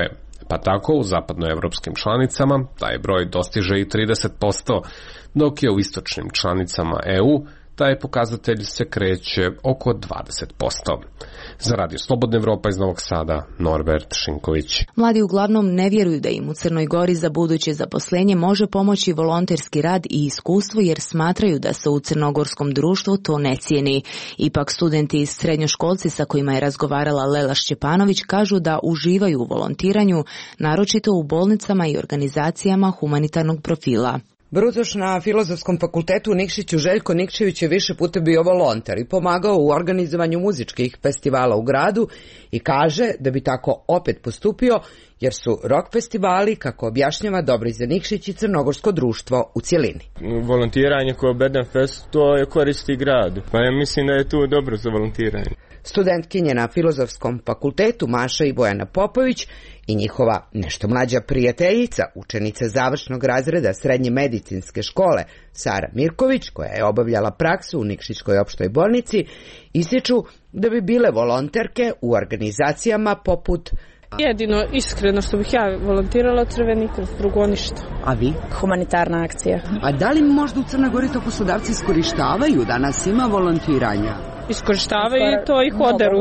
pa tako u zapadnoevropskim članicama taj broj dostiže i 30%, dok je u istočnim članicama EU taj pokazatelj se kreće oko 20%. Za Radio Slobodna Evropa iz Novog Sada, Norbert Šinković. Mladi uglavnom ne vjeruju da im u Crnoj Gori za buduće zaposlenje može pomoći volonterski rad i iskustvo jer smatraju da se u crnogorskom društvu to ne cijeni. Ipak studenti i srednjoškolci sa kojima je razgovarala Lela Šćepanović kažu da uživaju u volontiranju, naročito u bolnicama i organizacijama humanitarnog profila. Brucoš na Filozofskom fakultetu u Nikšiću Željko Nikčević je više puta bio volonter i pomagao u organizovanju muzičkih festivala u gradu i kaže da bi tako opet postupio jer su rock festivali, kako objašnjava, dobri za Nikšić i crnogorsko društvo u cjelini. Volontiranje kao Beden Fest, to je koristi gradu, pa ja mislim da je to dobro za volontiranje. Studentkinje na Filozofskom fakultetu Maša i Bojana Popović i njihova nešto mlađa prijateljica, učenica završnog razreda srednje medicinske škole Sara Mirković, koja je obavljala praksu u Nikšićkoj opštoj bolnici, ističu da bi bile volonterke u organizacijama poput... Jedino iskreno što bih ja volontirala Crveni krst, drugo ništa. A vi? Humanitarna akcija. A da li možda u Crnoj Gori to poslodavci iskorištavaju? Danas ima volontiranja? Iskorištavaju i to ih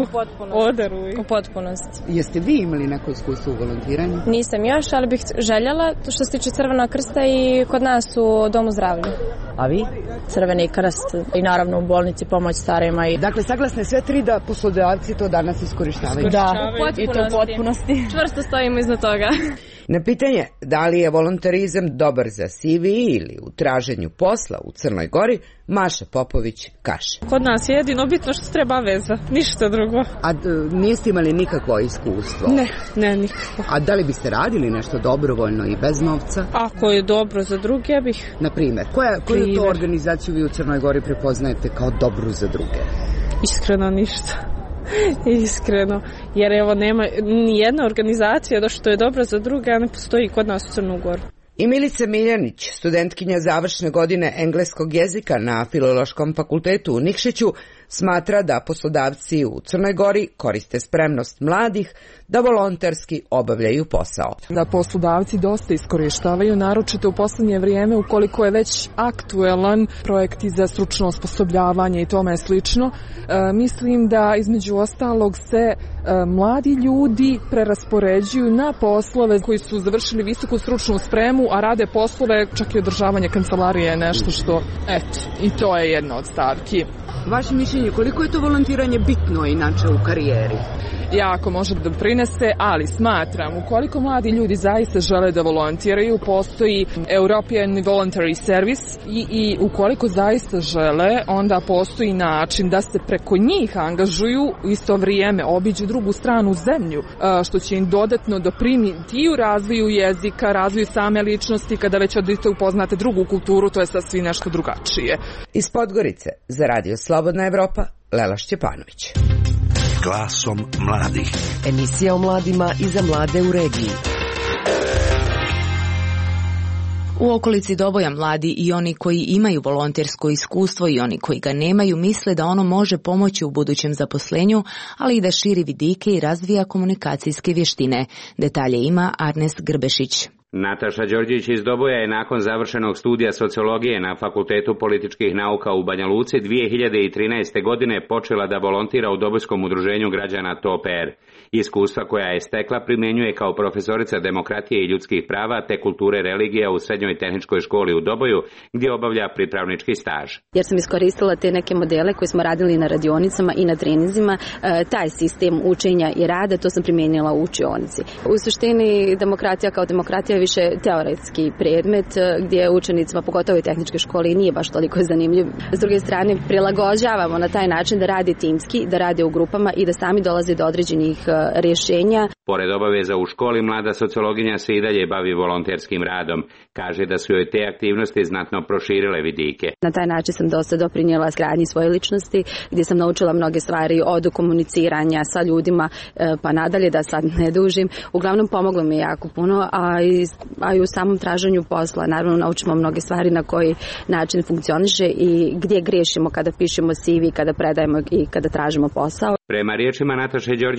oderu. U potpunosti. Jeste vi imali neko iskustvo u volontiranju? Nisam još, ali bih željela, što se tiče Crvenog krsta i kod nas u Domu zdravlja. A vi? Crveni krst i naravno u bolnici pomoć starima. Dakle, saglasne sve tri da poslodavci to danas iskorištavaju? Da, i to u potpunosti. Čvrsto stojimo iznad toga. Na pitanje da li je volontarizam dobar za CV ili u traženju posla u Crnoj Gori, Maša Popović kaže. Kod nas je jedino bitno što treba veza, ništa drugo. A niste imali nikakvo iskustvo? Ne, nikako. A da li biste radili nešto dobrovoljno i bez novca? Ako je dobro za druge bih. Na primjer, koju to organizaciju vi u Crnoj Gori prepoznajete kao dobru za druge? Iskreno ništa. Iskreno, jer evo nema ni jedna organizacija da što je dobra za druge, a ne postoji kod nas u Crnu Goru. I Milica Miljanić, studentkinja završne godine engleskog jezika na Filološkom fakultetu u Nikšiću, smatra da poslodavci u Crnoj Gori koriste spremnost mladih da volonterski obavljaju posao. Da poslodavci dosta iskorištavaju, naročito u posljednje vrijeme ukoliko je već aktuelan projekti za stručno osposobljavanje i tome slično. Mislim da između ostalog se mladi ljudi preraspoređuju na poslove koji su završili visoku stručnu spremu, a rade poslove, čak i održavanje kancelarije je nešto što, i to je jedna od stavki. Vaše mišljenje, koliko je to volontiranje bitno inače u karijeri? Jako može da doprinese, ali smatram, ukoliko mladi ljudi zaista žele da volontiraju, postoji European Voluntary Service i ukoliko zaista žele, onda postoji način da se preko njih angažuju u isto vrijeme, obiđu drugu stranu zemlju, što će im dodatno doprinijeti i u razvoju jezika, razvoju same ličnosti, kada već odite upoznate drugu kulturu, to je sasvim nešto drugačije. Iz Podgorice za Radio Slobodna Evropa, Lela Šćepanović. Glasom mladih. Emisija o mladima i za mlade u regiji. U okolici Doboja mladi i oni koji imaju volontersko iskustvo i oni koji ga nemaju misle da ono može pomoći u budućem zaposlenju, ali i da širi vidike i razvija komunikacijske vještine. Detalje ima Arnes Grbešić. Nataša Đorđević iz Doboja je nakon završenog studija sociologije na Fakultetu političkih nauka u Banja Luci 2013. godine počela da volontira u Dobojskom udruženju građana TOPR. Iskustva koja je stekla primjenjuje kao profesorica demokratije i ljudskih prava te kulture religija u Srednjoj tehničkoj školi u Doboju, gdje obavlja pripravnički staž. Jer sam iskoristila te neke modele koje smo radili na radionicama i na treninzima, taj sistem učenja i rada, to sam primijenila u učionici. U suštini demokratija kao demokratija je više teoretski predmet gdje učenicima, pogotovo u tehničkoj školi, nije baš toliko zanimljiv. S druge strane, prilagođavamo na taj način da radi timski, da radi u grupama i da sami dolaze do određenih rješenja. Pored obaveza u školi, mlada sociologinja se i dalje bavi volonterskim radom. Kaže da su joj te aktivnosti znatno proširile vidike. Na taj način sam dosta doprinijela izgradnji svoje ličnosti, gdje sam naučila mnoge stvari od komuniciranja sa ljudima, pa nadalje, da sad ne dužim. Uglavnom pomoglo mi jako puno, a i u samom traženju posla. Naravno, naučimo mnoge stvari na koji način funkcioniše i gdje griješimo kada pišemo CV, kada predajemo i kada tražimo posao. Prema riječima Nataše Đorđević, volonterstvo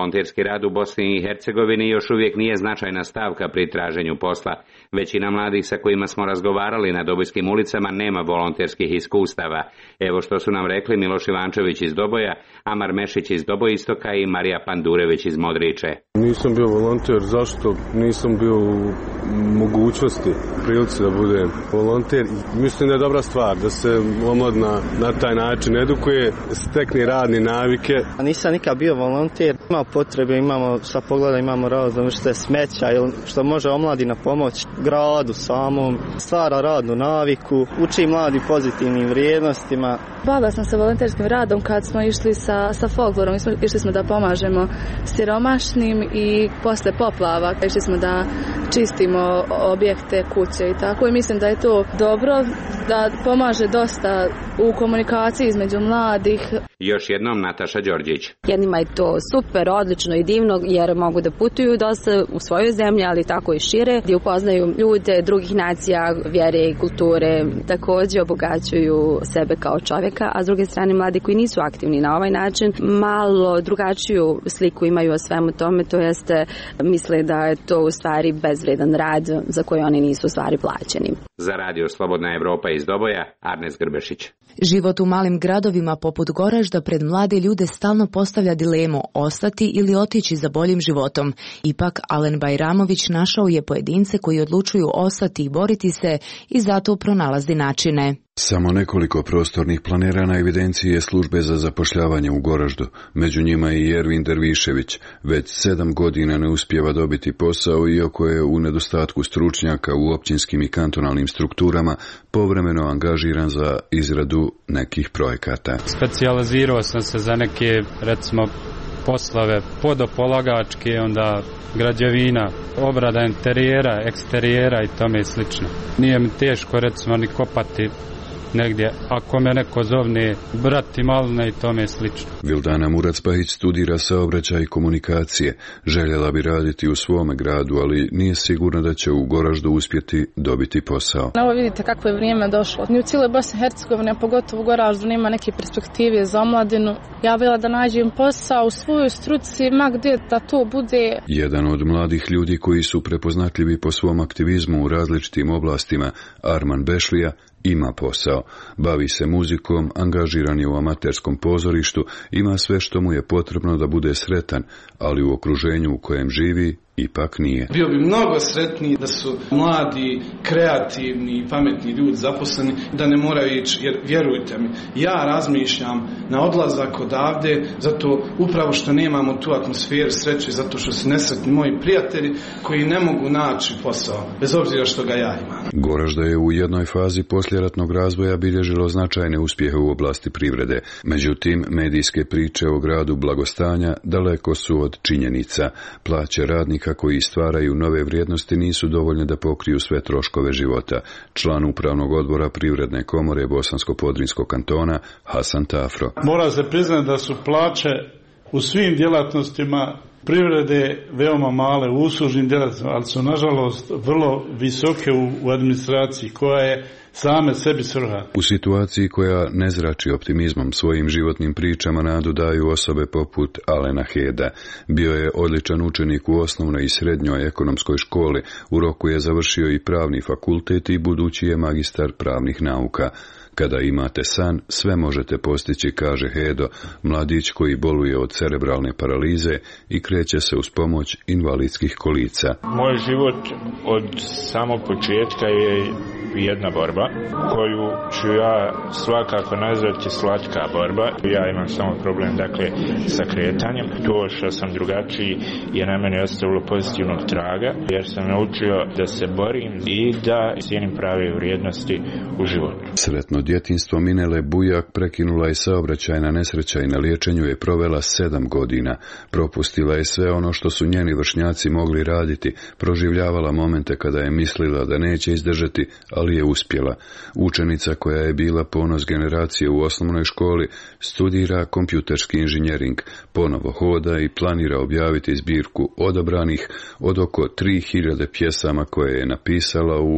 Volonterski rad u Bosni i Hercegovini još uvijek nije značajna stavka pri traženju posla. Većina mladih sa kojima smo razgovarali na Dobojskim ulicama nema volonterskih iskustava. Evo što su nam rekli Miloš Ivančević iz Doboja, Amar Mešić iz Dobojistoka i Marija Pandurević iz Modriče. Nisam bio volonter, zašto? Nisam bio u mogućnosti, prilici da budem volonter. Mislim da je dobra stvar da se omladina na taj način edukuje, stekne radne navike. Nisam nikad bio volonter, imamo potrebe, imamo šta pogleda, imamo razno što je smeća ili što može omladina pomoći gradu samom, stvara radnu naviku, uči mladi pozitivnim vrijednostima. Bavila sam se volonterskim radom kad smo išli sa folklorom, išli smo da pomažemo siromašnim i posle poplava išli smo da čistimo objekte, kuće i tako, i mislim da je to dobro, da pomaže dosta u komunikaciji između mladih. Još jednom Nataša Đorđić. Jednima je to super, odlično i divno jer mogu da putuju dosta u svojoj zemlji, ali tako i šire, gdje upoznaju ljude drugih nacija, vjere i kulture, također obogaćuju sebe kao čovjeka, a s druge strane mladi koji nisu aktivni na ovaj način malo drugačiju sliku imaju o svemu tome, to jeste misle da je to u stvari bezvredan rad za koji oni nisu u stvari plaćeni. Za Radio Slobodna Evropa iz Doboja, Arnes Grbešić. Život u malim gradovima poput Goražda pred mlade ljude stalno postavlja dilemu ostati ili otići za boljim životom. Ipak Alen Bajramović našao je pojedince koji odlučuju ostati i boriti se i zato pronalazi načine. Samo nekoliko prostornih planera na evidenciji je službe za zapošljavanje u Goraždu. Među njima i Ervin Dervišević. Već 7 godina ne uspijeva dobiti posao, iako je u nedostatku stručnjaka u općinskim i kantonalnim strukturama povremeno angažiran za izradu nekih projekata. Specijalizirao sam se za neke, recimo, poslove podopolagačke, onda građevina, obrada interijera, eksterijera i tome slično. Nije mi teško, recimo, ni kopati negdje, ako me neko zovne, brati malne i tome slično. Vildana Murac-Pahić studira saobraćaj i komunikacije. Željela bi raditi u svome gradu, ali nije sigurna da će u Goraždu uspjeti dobiti posao. Evo vidite kako je vrijeme došlo. Ni u cijeloj Bosni i Hercegovini, a pogotovo u Goraždu, nema neke perspektive za omladinu. Ja bila da nađem posao u svojoj struci, ma gdje da to bude. Jedan od mladih ljudi koji su prepoznatljivi po svom aktivizmu u različitim oblastima, Arman Bešlija, ima posao, bavi se muzikom, angažiran je u amaterskom pozorištu, ima sve što mu je potrebno da bude sretan, ali u okruženju u kojem živi ipak nije. Bio bi mnogo sretniji da su mladi, kreativni i pametni ljudi zaposleni, da ne moraju ići, jer vjerujte mi, ja razmišljam na odlazak odavde, zato upravo što nemamo tu atmosferu sreće, zato što su nesretni moji prijatelji koji ne mogu naći posao, bez obzira što ga ja imam. Goražda je u jednoj fazi poslijeratnog razvoja bilježilo značajne uspjehe u oblasti privrede. Međutim, medijske priče o gradu blagostanja daleko su od činjenica. Plaće radnika koji stvaraju nove vrijednosti nisu dovoljne da pokriju sve troškove života. Član upravnog odbora Privredne komore Bosansko-Podrinskog kantona Hasan Tafro. Mora se priznati da su plaće u svim djelatnostima privrede veoma male, u uslužnim djelatnostima, ali su nažalost vrlo visoke u administraciji koja je same sebi svrha. U situaciji koja ne zrači optimizmom, svojim životnim pričama nadu daju osobe poput Alena Heda. Bio je odličan učenik u osnovnoj i srednjoj ekonomskoj školi, u roku je završio i pravni fakultet i budući je magistar pravnih nauka. Kada imate san, sve možete postići, kaže Hedo, mladić koji boluje od cerebralne paralize i kreće se uz pomoć invalidskih kolica. Moj život od samog početka je jedna borba koju ću ja svakako nazvati slatka borba. Ja imam samo problem, dakle, sa kretanjem. To što sam drugačiji je na mene ostavilo pozitivnog traga, jer sam naučio da se borim i da cijenim prave vrijednosti u životu. Sretno djetinjstvo Minele Bujak prekinula je saobraćajna nesreća i na liječenju je provela 7 godina. Propustila je sve ono što su njeni vršnjaci mogli raditi, proživljavala momente kada je mislila da neće izdržati, ali je uspjela. Učenica koja je bila ponos generacije u osnovnoj školi studira kompjuterski inženjering, ponovo hoda i planira objaviti zbirku odabranih od oko 3000 pjesama koje je napisala u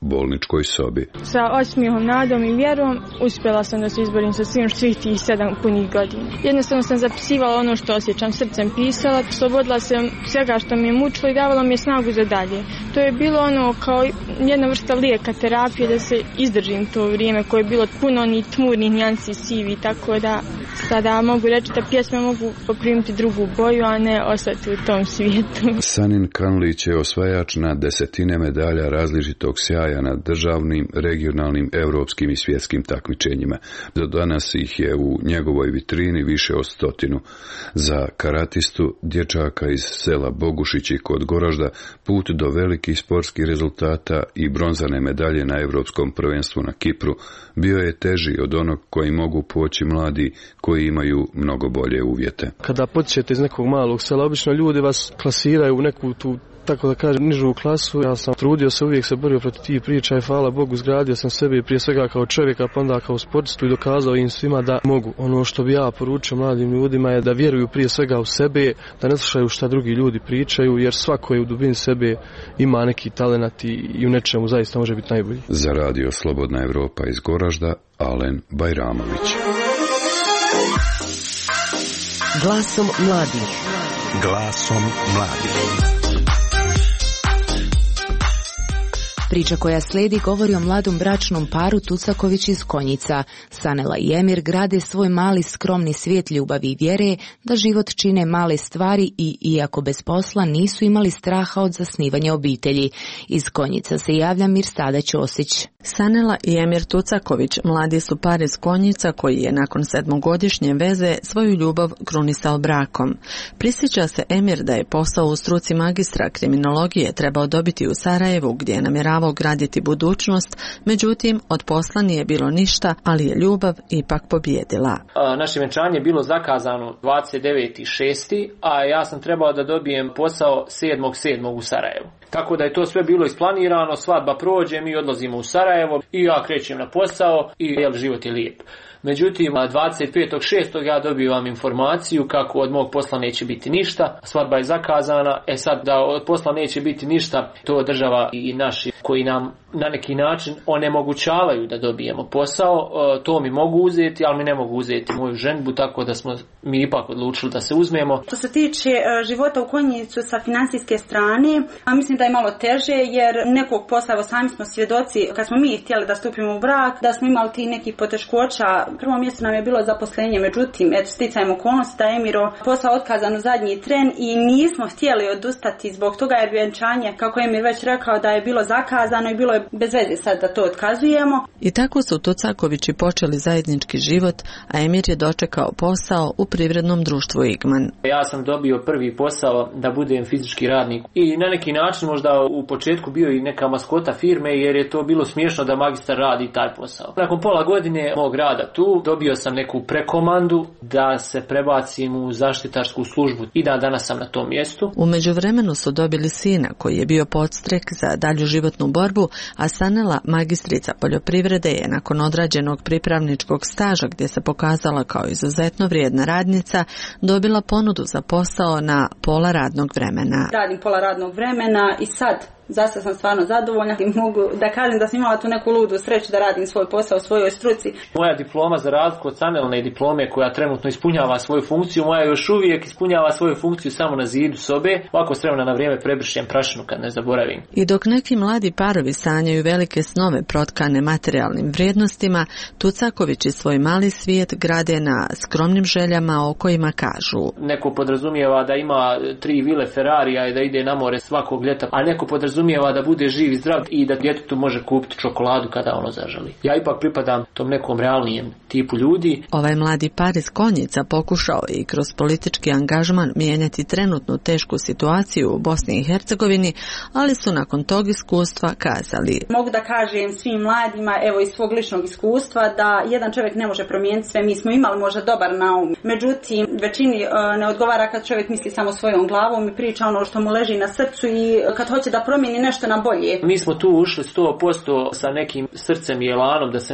bolničkoj sobi. Sa osmijehom, nadom i vjerom uspjela sam da se izborim sa svih tih 7 punih godina. Jednostavno sam zapisivala ono što osjećam, srcem pisala, slobodila sam svega što mi je mučilo i davala mi je snagu za dalje. To je bilo ono kao jedna vrsta lijeka, terapije, da se izdržim to vrijeme koje je bilo puno ni tmurnih nijansi, sivi, tako da sada mogu reći da pjesme mogu poprimiti drugu boju, a ne ostati u tom svijetu. Sanin Kanlić je osvajač na desetine medalja različitog sjaja na državnim, regionalnim, europskim i svjetskim takmičenjima. Do danas ih je u njegovoj vitrini više od 100. Za karatistu, dječaka iz sela Bogušići kod Goražda, put do velikih sportskih rezultata i bronzane medalje na Europskom prvenstvu na Kipru bio je teži od onog koji mogu poći mladi koji imaju mnogo bolje uvjete. Kada počnete iz nekog malog sela, obično ljudi vas klasiraju u neku tu, tako da kažem, nižu klasu. Ja sam trudio se, uvijek se borio protiv tih priča i hvala Bogu zgradio sam sebe prije svega kao čovjeka, pa onda kao sportistu i dokazao im svima da mogu. Ono što bi ja poručio mladim ljudima je da vjeruju prije svega u sebe, da ne slušaju šta drugi ljudi pričaju, jer svako je u dubini sebe ima neki talenat i u nečemu zaista može biti najbolji. Za radio Slobodna Evropa iz Goražda, Alen Bajramović. Glasom mladih. Glasom mladih. Priča koja slijedi govori o mladom bračnom paru Tucaković iz Konjica. Sanela i Emir grade svoj mali skromni svijet ljubavi i vjere da život čine male stvari i, iako bez posla, nisu imali straha od zasnivanja obitelji. Iz Konjica se javlja Mirsada Ćosić. Sanela i Emir Tucaković mladi su par iz Konjica koji je nakon 7-godišnje veze svoju ljubav krunisao brakom. Prisjeća se Emir da je posao u struci magistra kriminologije trebao dobiti u Sarajevu gdje je namjeravao graditi budućnost, međutim od posla nije bilo ništa, ali je ljubav ipak pobjedila. Naše venčanje je bilo zakazano 29.6., a ja sam trebao da dobijem posao 7.7. u Sarajevu. Tako da je to sve bilo isplanirano, svadba prođe, mi odlazimo u Sarajevo i ja krećem na posao i život je lijep. Međutim, 25.6. ja dobivam informaciju kako od mog posla neće biti ništa, svadba je zakazana, sad da od posla neće biti ništa, to država i naši koji nam na neki način onemogućavaju da dobijemo posao, to mi mogu uzeti, ali mi ne mogu uzeti moju ženbu, tako da smo mi ipak odlučili da se uzmemo. Što se tiče života u Konjicu sa financijske strane, mislim da je malo teže, jer nekog posla, evo sami smo svjedoci, kad smo mi htjeli da stupimo u brak, da smo imali ti nekih poteškoća. Prvo mjesto nam je bilo zaposlenje, međutim, sticajem okolnosti da je Emiro posao otkazan u zadnji tren i nismo htjeli odustati zbog toga, jer vjenčanje, kako je Emir već rekao, da je bilo zakazano i bilo je bez veze sad da to otkazujemo. I tako su Tucakovići počeli zajednički život, a Emir je dočekao posao u privrednom društvu Igman. Ja sam dobio prvi posao da budem fizički radnik i na neki način možda u početku bio i neka maskota firme, jer je to bilo smiješno da magistar radi taj posao. Nakon pola godine mog rada tu dobio sam neku prekomandu da se prebacim u zaštitarsku službu i danas sam na tom mjestu. U međuvremenu su dobili sina koji je bio podstrek za dalju životnu borbu, a Sanela, magistrica poljoprivrede, je nakon odrađenog pripravničkog staža gdje se pokazala kao izuzetno vrijedna radnica, dobila ponudu za posao na pola radnog vremena. Radim pola radnog vremena i sad zaista sam stvarno zadovoljna i mogu da kažem da sam imala tu neku ludu sreću da radim svoj posao u svojoj struci. Moja diploma, za razliku od Sanelne diplome koja trenutno ispunjava svoju funkciju, moja još uvijek ispunjava svoju funkciju samo na zidu sobe. Ovako s vremena na vrijeme prebrišem prašinu kad ne zaboravim. I dok neki mladi parovi sanjaju velike snove protkane materijalnim vrijednostima, Tucakovići svoj mali svijet grade na skromnim željama o kojima kažu. Neko podrazumijeva da ima 3 vile Ferrarija i da ide na more svakog ljeta, a neko podrazumijeva da bude živ i zdrav i da djetetu može kupiti čokoladu kada ono zaželi. Ja ipak pripadam tom nekom realnijem tipu ljudi. Ovaj mladi par iz Konjica pokušao je i kroz politički angažman mijenjati trenutnu tešku situaciju u Bosni i Hercegovini, ali su nakon tog iskustva kazali: mogu da kažem svim mladima, evo iz svog ličnog iskustva, da jedan čovjek ne može promijeniti sve. Mi smo imali možda dobar naum, međutim većini ne odgovara kad čovjek misli samo svojom glavom i priča ono što mu leži na srcu i kad hoće da promijeni nešto na bolje. Mi smo tu ušli 100% sa nekim srcem i elanom da se nešto promijeni.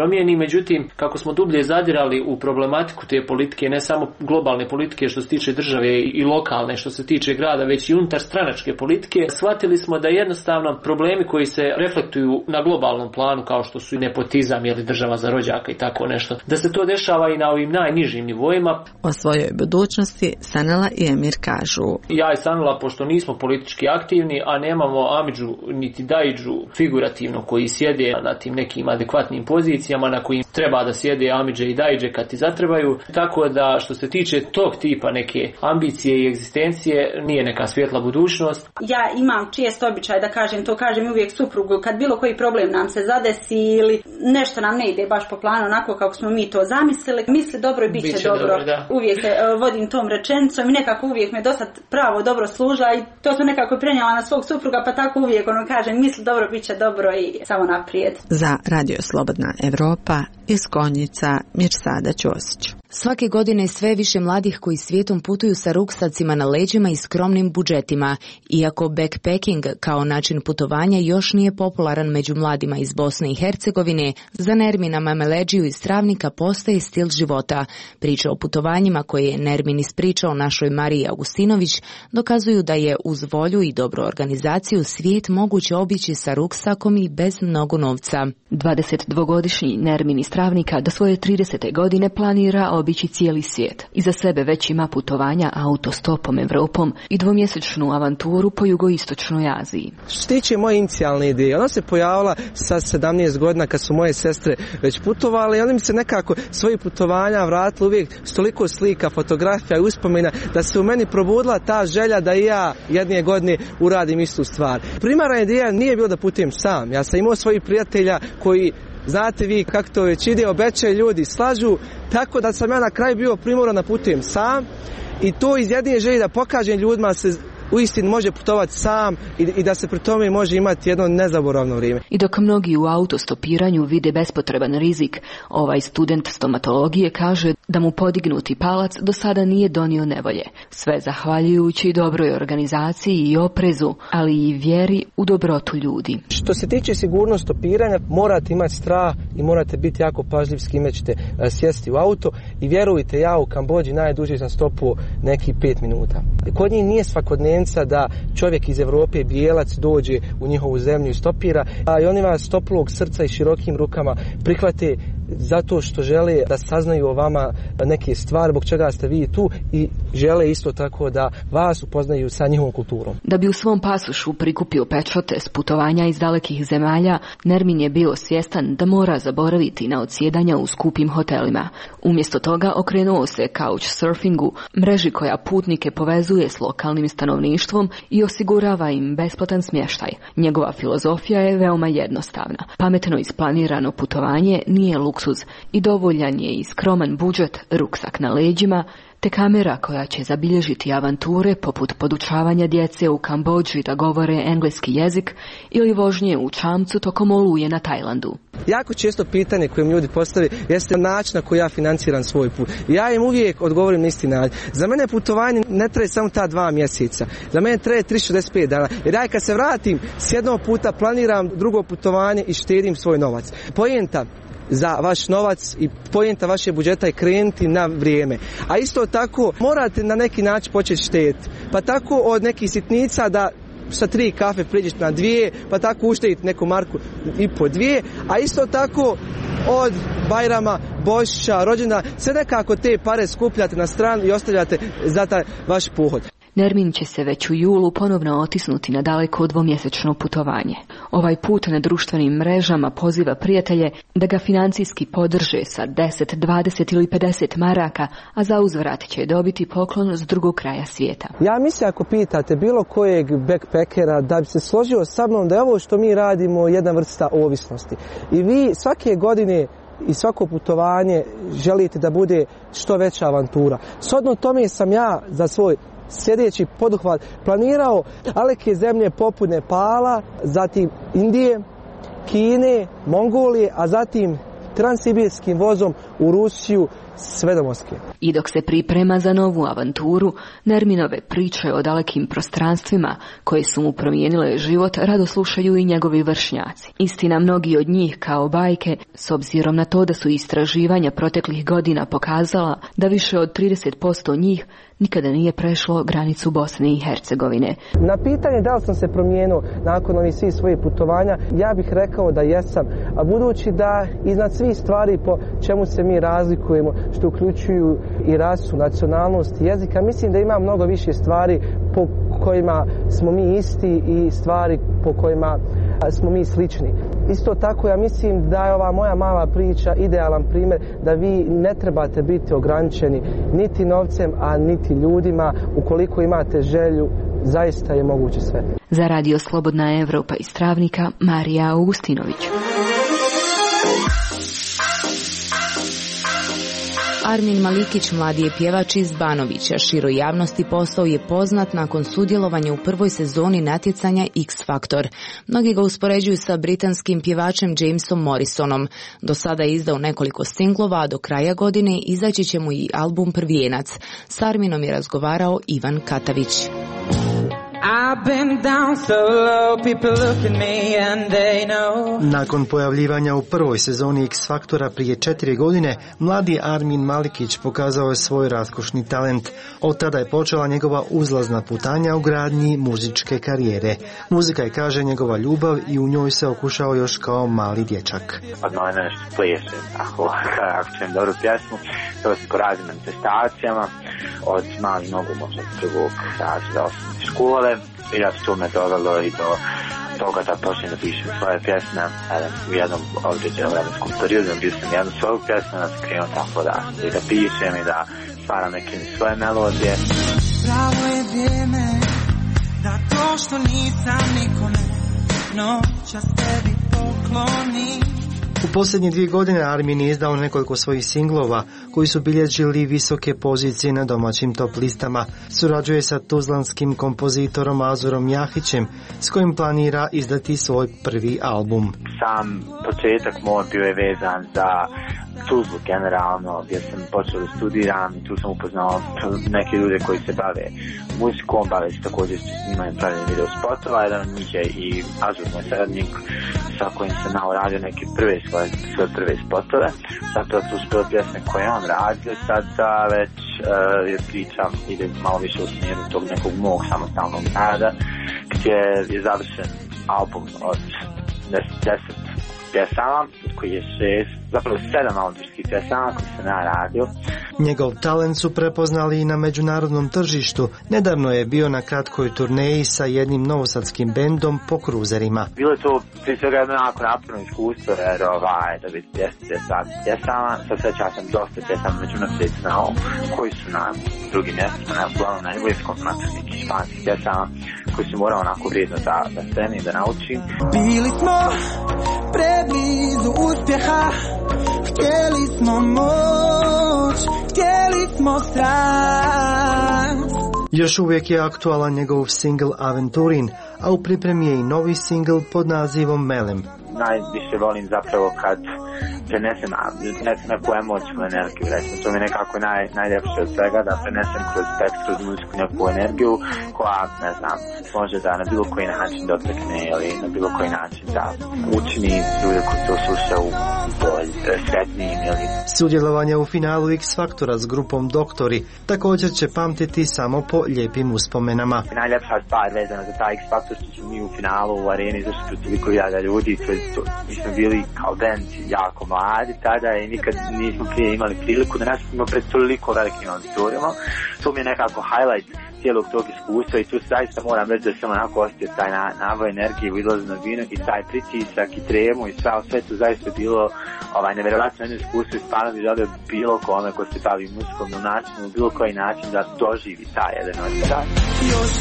promijeni. Međutim, kako smo dublje zadirali u problematiku te politike, ne samo globalne politike što se tiče države i lokalne što se tiče grada, već i unutar stranačke politike, shvatili smo da jednostavno problemi koji se reflektuju na globalnom planu, kao što su i nepotizam ili država za rođaka i tako nešto, da se to dešava i na ovim najnižim nivoima. O svojoj budućnosti Sanela i Emir kažu: ja i Sanela, pošto nismo politički aktivni, a nemamo amidžu niti daidžu figurativno koji sjede na tim nekim adekvatnim pozicijama na kojim treba da sjede amidže i daidže kad ti zatrebaju, tako da što se tiče tog tipa neke ambicije i egzistencije nije neka svjetla budućnost. Ja imam čest običaj da kažem, to kažem uvijek suprugu, kad bilo koji problem nam se zadesi ili nešto nam ne ide baš po planu onako kako smo mi to zamislili, misli dobro i bit će dobro. Uvijek se vodim tom rečenicom i nekako uvijek me dosta pravo dobro služa i to sam nekako prenijela na svog supruga, pa tako uvijek kažem, misli dobro, bit će dobro i samo naprijed. Za Radio Slobodna Evropa iz Konjica, Mirsada Ćosić. Svake godine sve više mladih koji svijetom putuju sa ruksacima na leđima i skromnim budžetima. Iako backpacking kao način putovanja još nije popularan među mladima iz Bosne i Hercegovine, za Nermina Mameleđiju iz Travnika postaje stil života. Priče o putovanjima koje je Nermin ispričao našoj Mariji Augustinović dokazuju da je uz volju i dobru organizaciju svijet moguće obići sa ruksakom i bez mnogo novca. 22-godišnji Nermin iz Travnika do svoje 30. godine planira obići cijeli svijet. Iza sebe već ima putovanja autostopom Evropom i dvomjesečnu avanturu po jugoistočnoj Aziji. Što se tiče moje inicijalne ideje, ona se pojavila sa 17 godina kad su moje sestre već putovali i oni mi se nekako svoji putovanja vratili uvijek s toliko slika, fotografija i uspomena da se u meni probudila ta želja da i ja jedne godine uradim istu stvar. Primarna ideja nije bilo da putujem sam. Ja sam imao svojih prijatelja koji, znate vi kako to već ide, obećaju ljudi, slažu, tako da sam ja na kraju bio primoran da putujem sam i to iz jedine želje da pokažem ljudima se uistinu može putovati sam i da se pri tome može imati jedno nezaboravno vrijeme. I dok mnogi u autostopiranju vide bespotreban rizik, ovaj student stomatologije kaže da mu podignuti palac do sada nije donio nevolje. Sve zahvaljujući dobroj organizaciji i oprezu, ali i vjeri u dobrotu ljudi. Što se tiče sigurnosti stopiranja, morate imati strah i morate biti jako pažljivi s kime ćete sjesti u auto i vjerujte, ja u Kambodži najduže sam stopuo neki 5 minuta. Kod njih nije svakodnevno da čovjek iz Europe, bijelac, dođe u njihovu zemlju i stopira, a i oni vas toplog srca i širokim rukama prihvate zato što žele da saznaju o vama neke stvari, zbog čega ste vi tu i žele isto tako da vas upoznaju sa njihovom kulturom. Da bi u svom pasošu prikupio pečate s putovanja iz dalekih zemalja, Nermin je bio svjestan da mora zaboraviti na odsjedanja u skupim hotelima. Umjesto toga okrenuo se couchsurfingu, mreži koja putnike povezuje s lokalnim stanovništvom i osigurava im besplatan smještaj. Njegova filozofija je veoma jednostavna. Pametno isplanirano putovanje nije luksuz i dovoljan je i skroman budžet, ruksak na leđima, te kamera koja će zabilježiti avanture poput podučavanja djece u Kambodži da govore engleski jezik ili vožnje u čamcu tokom oluje na Tajlandu. Jako često pitanje koje mi ljudi postavi jeste način na koji ja financiram svoj put. Ja im uvijek odgovorim na isti način. Za mene putovanje ne traje samo ta 2 mjeseca. Za mene traje 365 dana. Jer ja kad se vratim s jednog puta planiram drugo putovanje i štedim svoj novac. Poenta za vaš novac i poenta vaše budžeta je krenuti na vrijeme. A isto tako morate na neki način početi štediti. Pa tako od nekih sitnica da sa 3 kafe priđeš na 2, pa tako uštedite neku marku i po 2, a isto tako od Bajrama, Božića, rođena, sve nekako te pare skupljate na stranu i ostavljate za taj vaš pohod. Nermin će se već u julu ponovno otisnuti na daleko 2-mjesečno putovanje. Ovaj put na društvenim mrežama poziva prijatelje da ga financijski podrže sa 10, 20 ili 50 maraka, a za uzvrat će dobiti poklon s drugog kraja svijeta. Ja mislim ako pitate bilo kojeg backpackera da bi se složio sa mnom da je ovo što mi radimo jedna vrsta ovisnosti. I vi svake godine i svako putovanje želite da bude što veća avantura. Shodno tome sam ja za svoj sljedeći poduhvat planirao daleke zemlje poput Nepala, zatim Indije, Kine, Mongolije, a zatim transsibirskim vozom u Rusiju, sve do Moskve. I dok se priprema za novu avanturu, Nerminove priče o dalekim prostranstvima koje su mu promijenile život rado slušaju i njegovi vršnjaci. Istina, mnogi od njih kao bajke, s obzirom na to da su istraživanja proteklih godina pokazala da više od 30% njih nikada nije prešlo granicu Bosne i Hercegovine. Na pitanje da li sam se promijenio nakon ovih svih svojih putovanja, ja bih rekao da jesam. A budući da iznad svih stvari po čemu se mi razlikujemo, što uključuju i rasu, nacionalnost, jezika, mislim da ima mnogo više stvari po kojima smo mi isti i stvari po kojima smo mi slični. Isto tako ja mislim da je ova moja mala priča idealan primjer da vi ne trebate biti ograničeni niti novcem, a niti ljudima. Ukoliko imate želju, zaista je moguće sve. Za Radio Slobodna Evropa iz Travnika, Marija Augustinović. Armin Malikić, mladi je pjevač iz Banovića. Široj javnosti postao je poznat nakon sudjelovanja u prvoj sezoni natjecanja X Factor. Mnogi ga uspoređuju sa britanskim pjevačem Jamesom Morrisonom. Do sada je izdao nekoliko singlova, a do kraja godine izaći će mu i album Prvijenac. S Arminom je razgovarao Ivan Katavić. Nakon pojavljivanja u prvoj sezoni X Faktora prije 4 godine, mladi Armin Malikić pokazao je svoj raskošni talent. Od tada je počela njegova uzlazna putanja u gradnji muzičke karijere. Muzika je, kaže, njegova ljubav i u njoj se okušao još kao mali dječak. Od mene nešto plešem, ako čujem dobru pjesmu, to se porazim manifestacijama, od malih nogu možda prvog razreda osnovne škole. I da to me dovelo i do toga da počnem da pišem svoje pjesme. U jednom određenom vremenskom periodu bio sam jednu svoju pjesmu, da se krenuo tako da pišem i da stvaram neke svoje melodije. Pravo je vrijeme da to što nisam nikome noćas tebi poklonim. U posljednje 2 godine Armin je izdao nekoliko svojih singlova koji su bilježili visoke pozicije na domaćim top listama. Surađuje sa tuzlanskim kompozitorom Azurom Jahićem, s kojim planira izdati svoj prvi album. Sam početak moj bio je vezan za Tuzlu generalno, gdje sam počeo da studiram i tu sam upoznao neke ljude koji se bave muzikom, bave se također s snimanjem pravljenja video spotova. Jedan od njih je i Azur, moj saradnik, sa kojim sam uradio neke svoje prve spotove. Zato tu su bile pjesme koje on radio, sada već je priča ide malo više u smjeru tog nekog mog samostalnog rada, gdje je završen album od 10 pjesama, koji je 7 autorskih pjesama koji se naradio. Njegov talent su prepoznali i na međunarodnom tržištu. Nedavno je bio na kratkoj turneji sa jednim novosadskim bendom po kruzerima. Bilo je to prije svega jedno jako naporno iskustvo, jer da biti 10 pjesama, sad sveća sam dosta pjesama međunarodnih znao, koji su na drugim mjestima, uglavnom na engleskom, na nekih španskih pjesama, koji su morao onako vrijedno da sceni i da naučim. Bili smo preblizu uspjeha, htjeli smo moć, htjeli smo strast. Još uvijek je aktualan njegov singl Aventurin, a u pripremi je i novi singl pod nazivom Melem. Najviše volim zapravo kad prenesem neku emocijnu energiju, recimo, to mi je nekako najljepše od svega, da prenesem kroz tekst, kroz muziku neku energiju koja, ne znam, može da na bilo koji način dotakne ili na bilo koji način da učini ljude koji to slušaju bolj sretnijim ili... Sudjelovanje u finalu X Faktora s grupom Doktori također će pamtiti samo po lijepim uspomenama. Najljepša stvar vezana za taj X Faktor što smo mi u finalu u areni zašto protiv toliko hiljada ljudi, mi smo bili kao band jako mladi tada i nikad nismo prije imali priliku da nastupimo pred toliko velikim auditorijama. To mi je nekako highlight cijelog tog iskustva i tu zaista moram reći da sam onako osjetio taj naboj energije u izlazu na binu i taj pritisak i tremu i sve to zaista bilo nevjerovatno jedno iskustvo i stvarno bi želio bilo kome ko se bavi muzikom na načinu, u bilo koji način da doživi taj jedan osjećaj. Još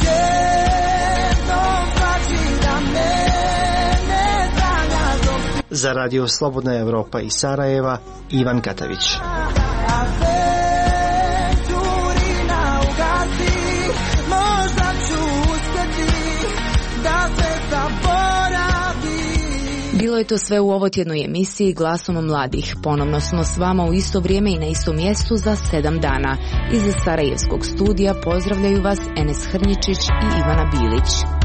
jednom pači da mene zanja dok... Za Radio Slobodna Evropa iz Sarajeva, Ivan Katavić. Bilo je to sve u ovotjednoj emisiji Glasom mladih. Ponovno smo s vama u isto vrijeme i na istom mjestu za 7 dana. Iz Sarajevskog studija pozdravljaju vas Enes Hrnjičić i Ivana Bilić.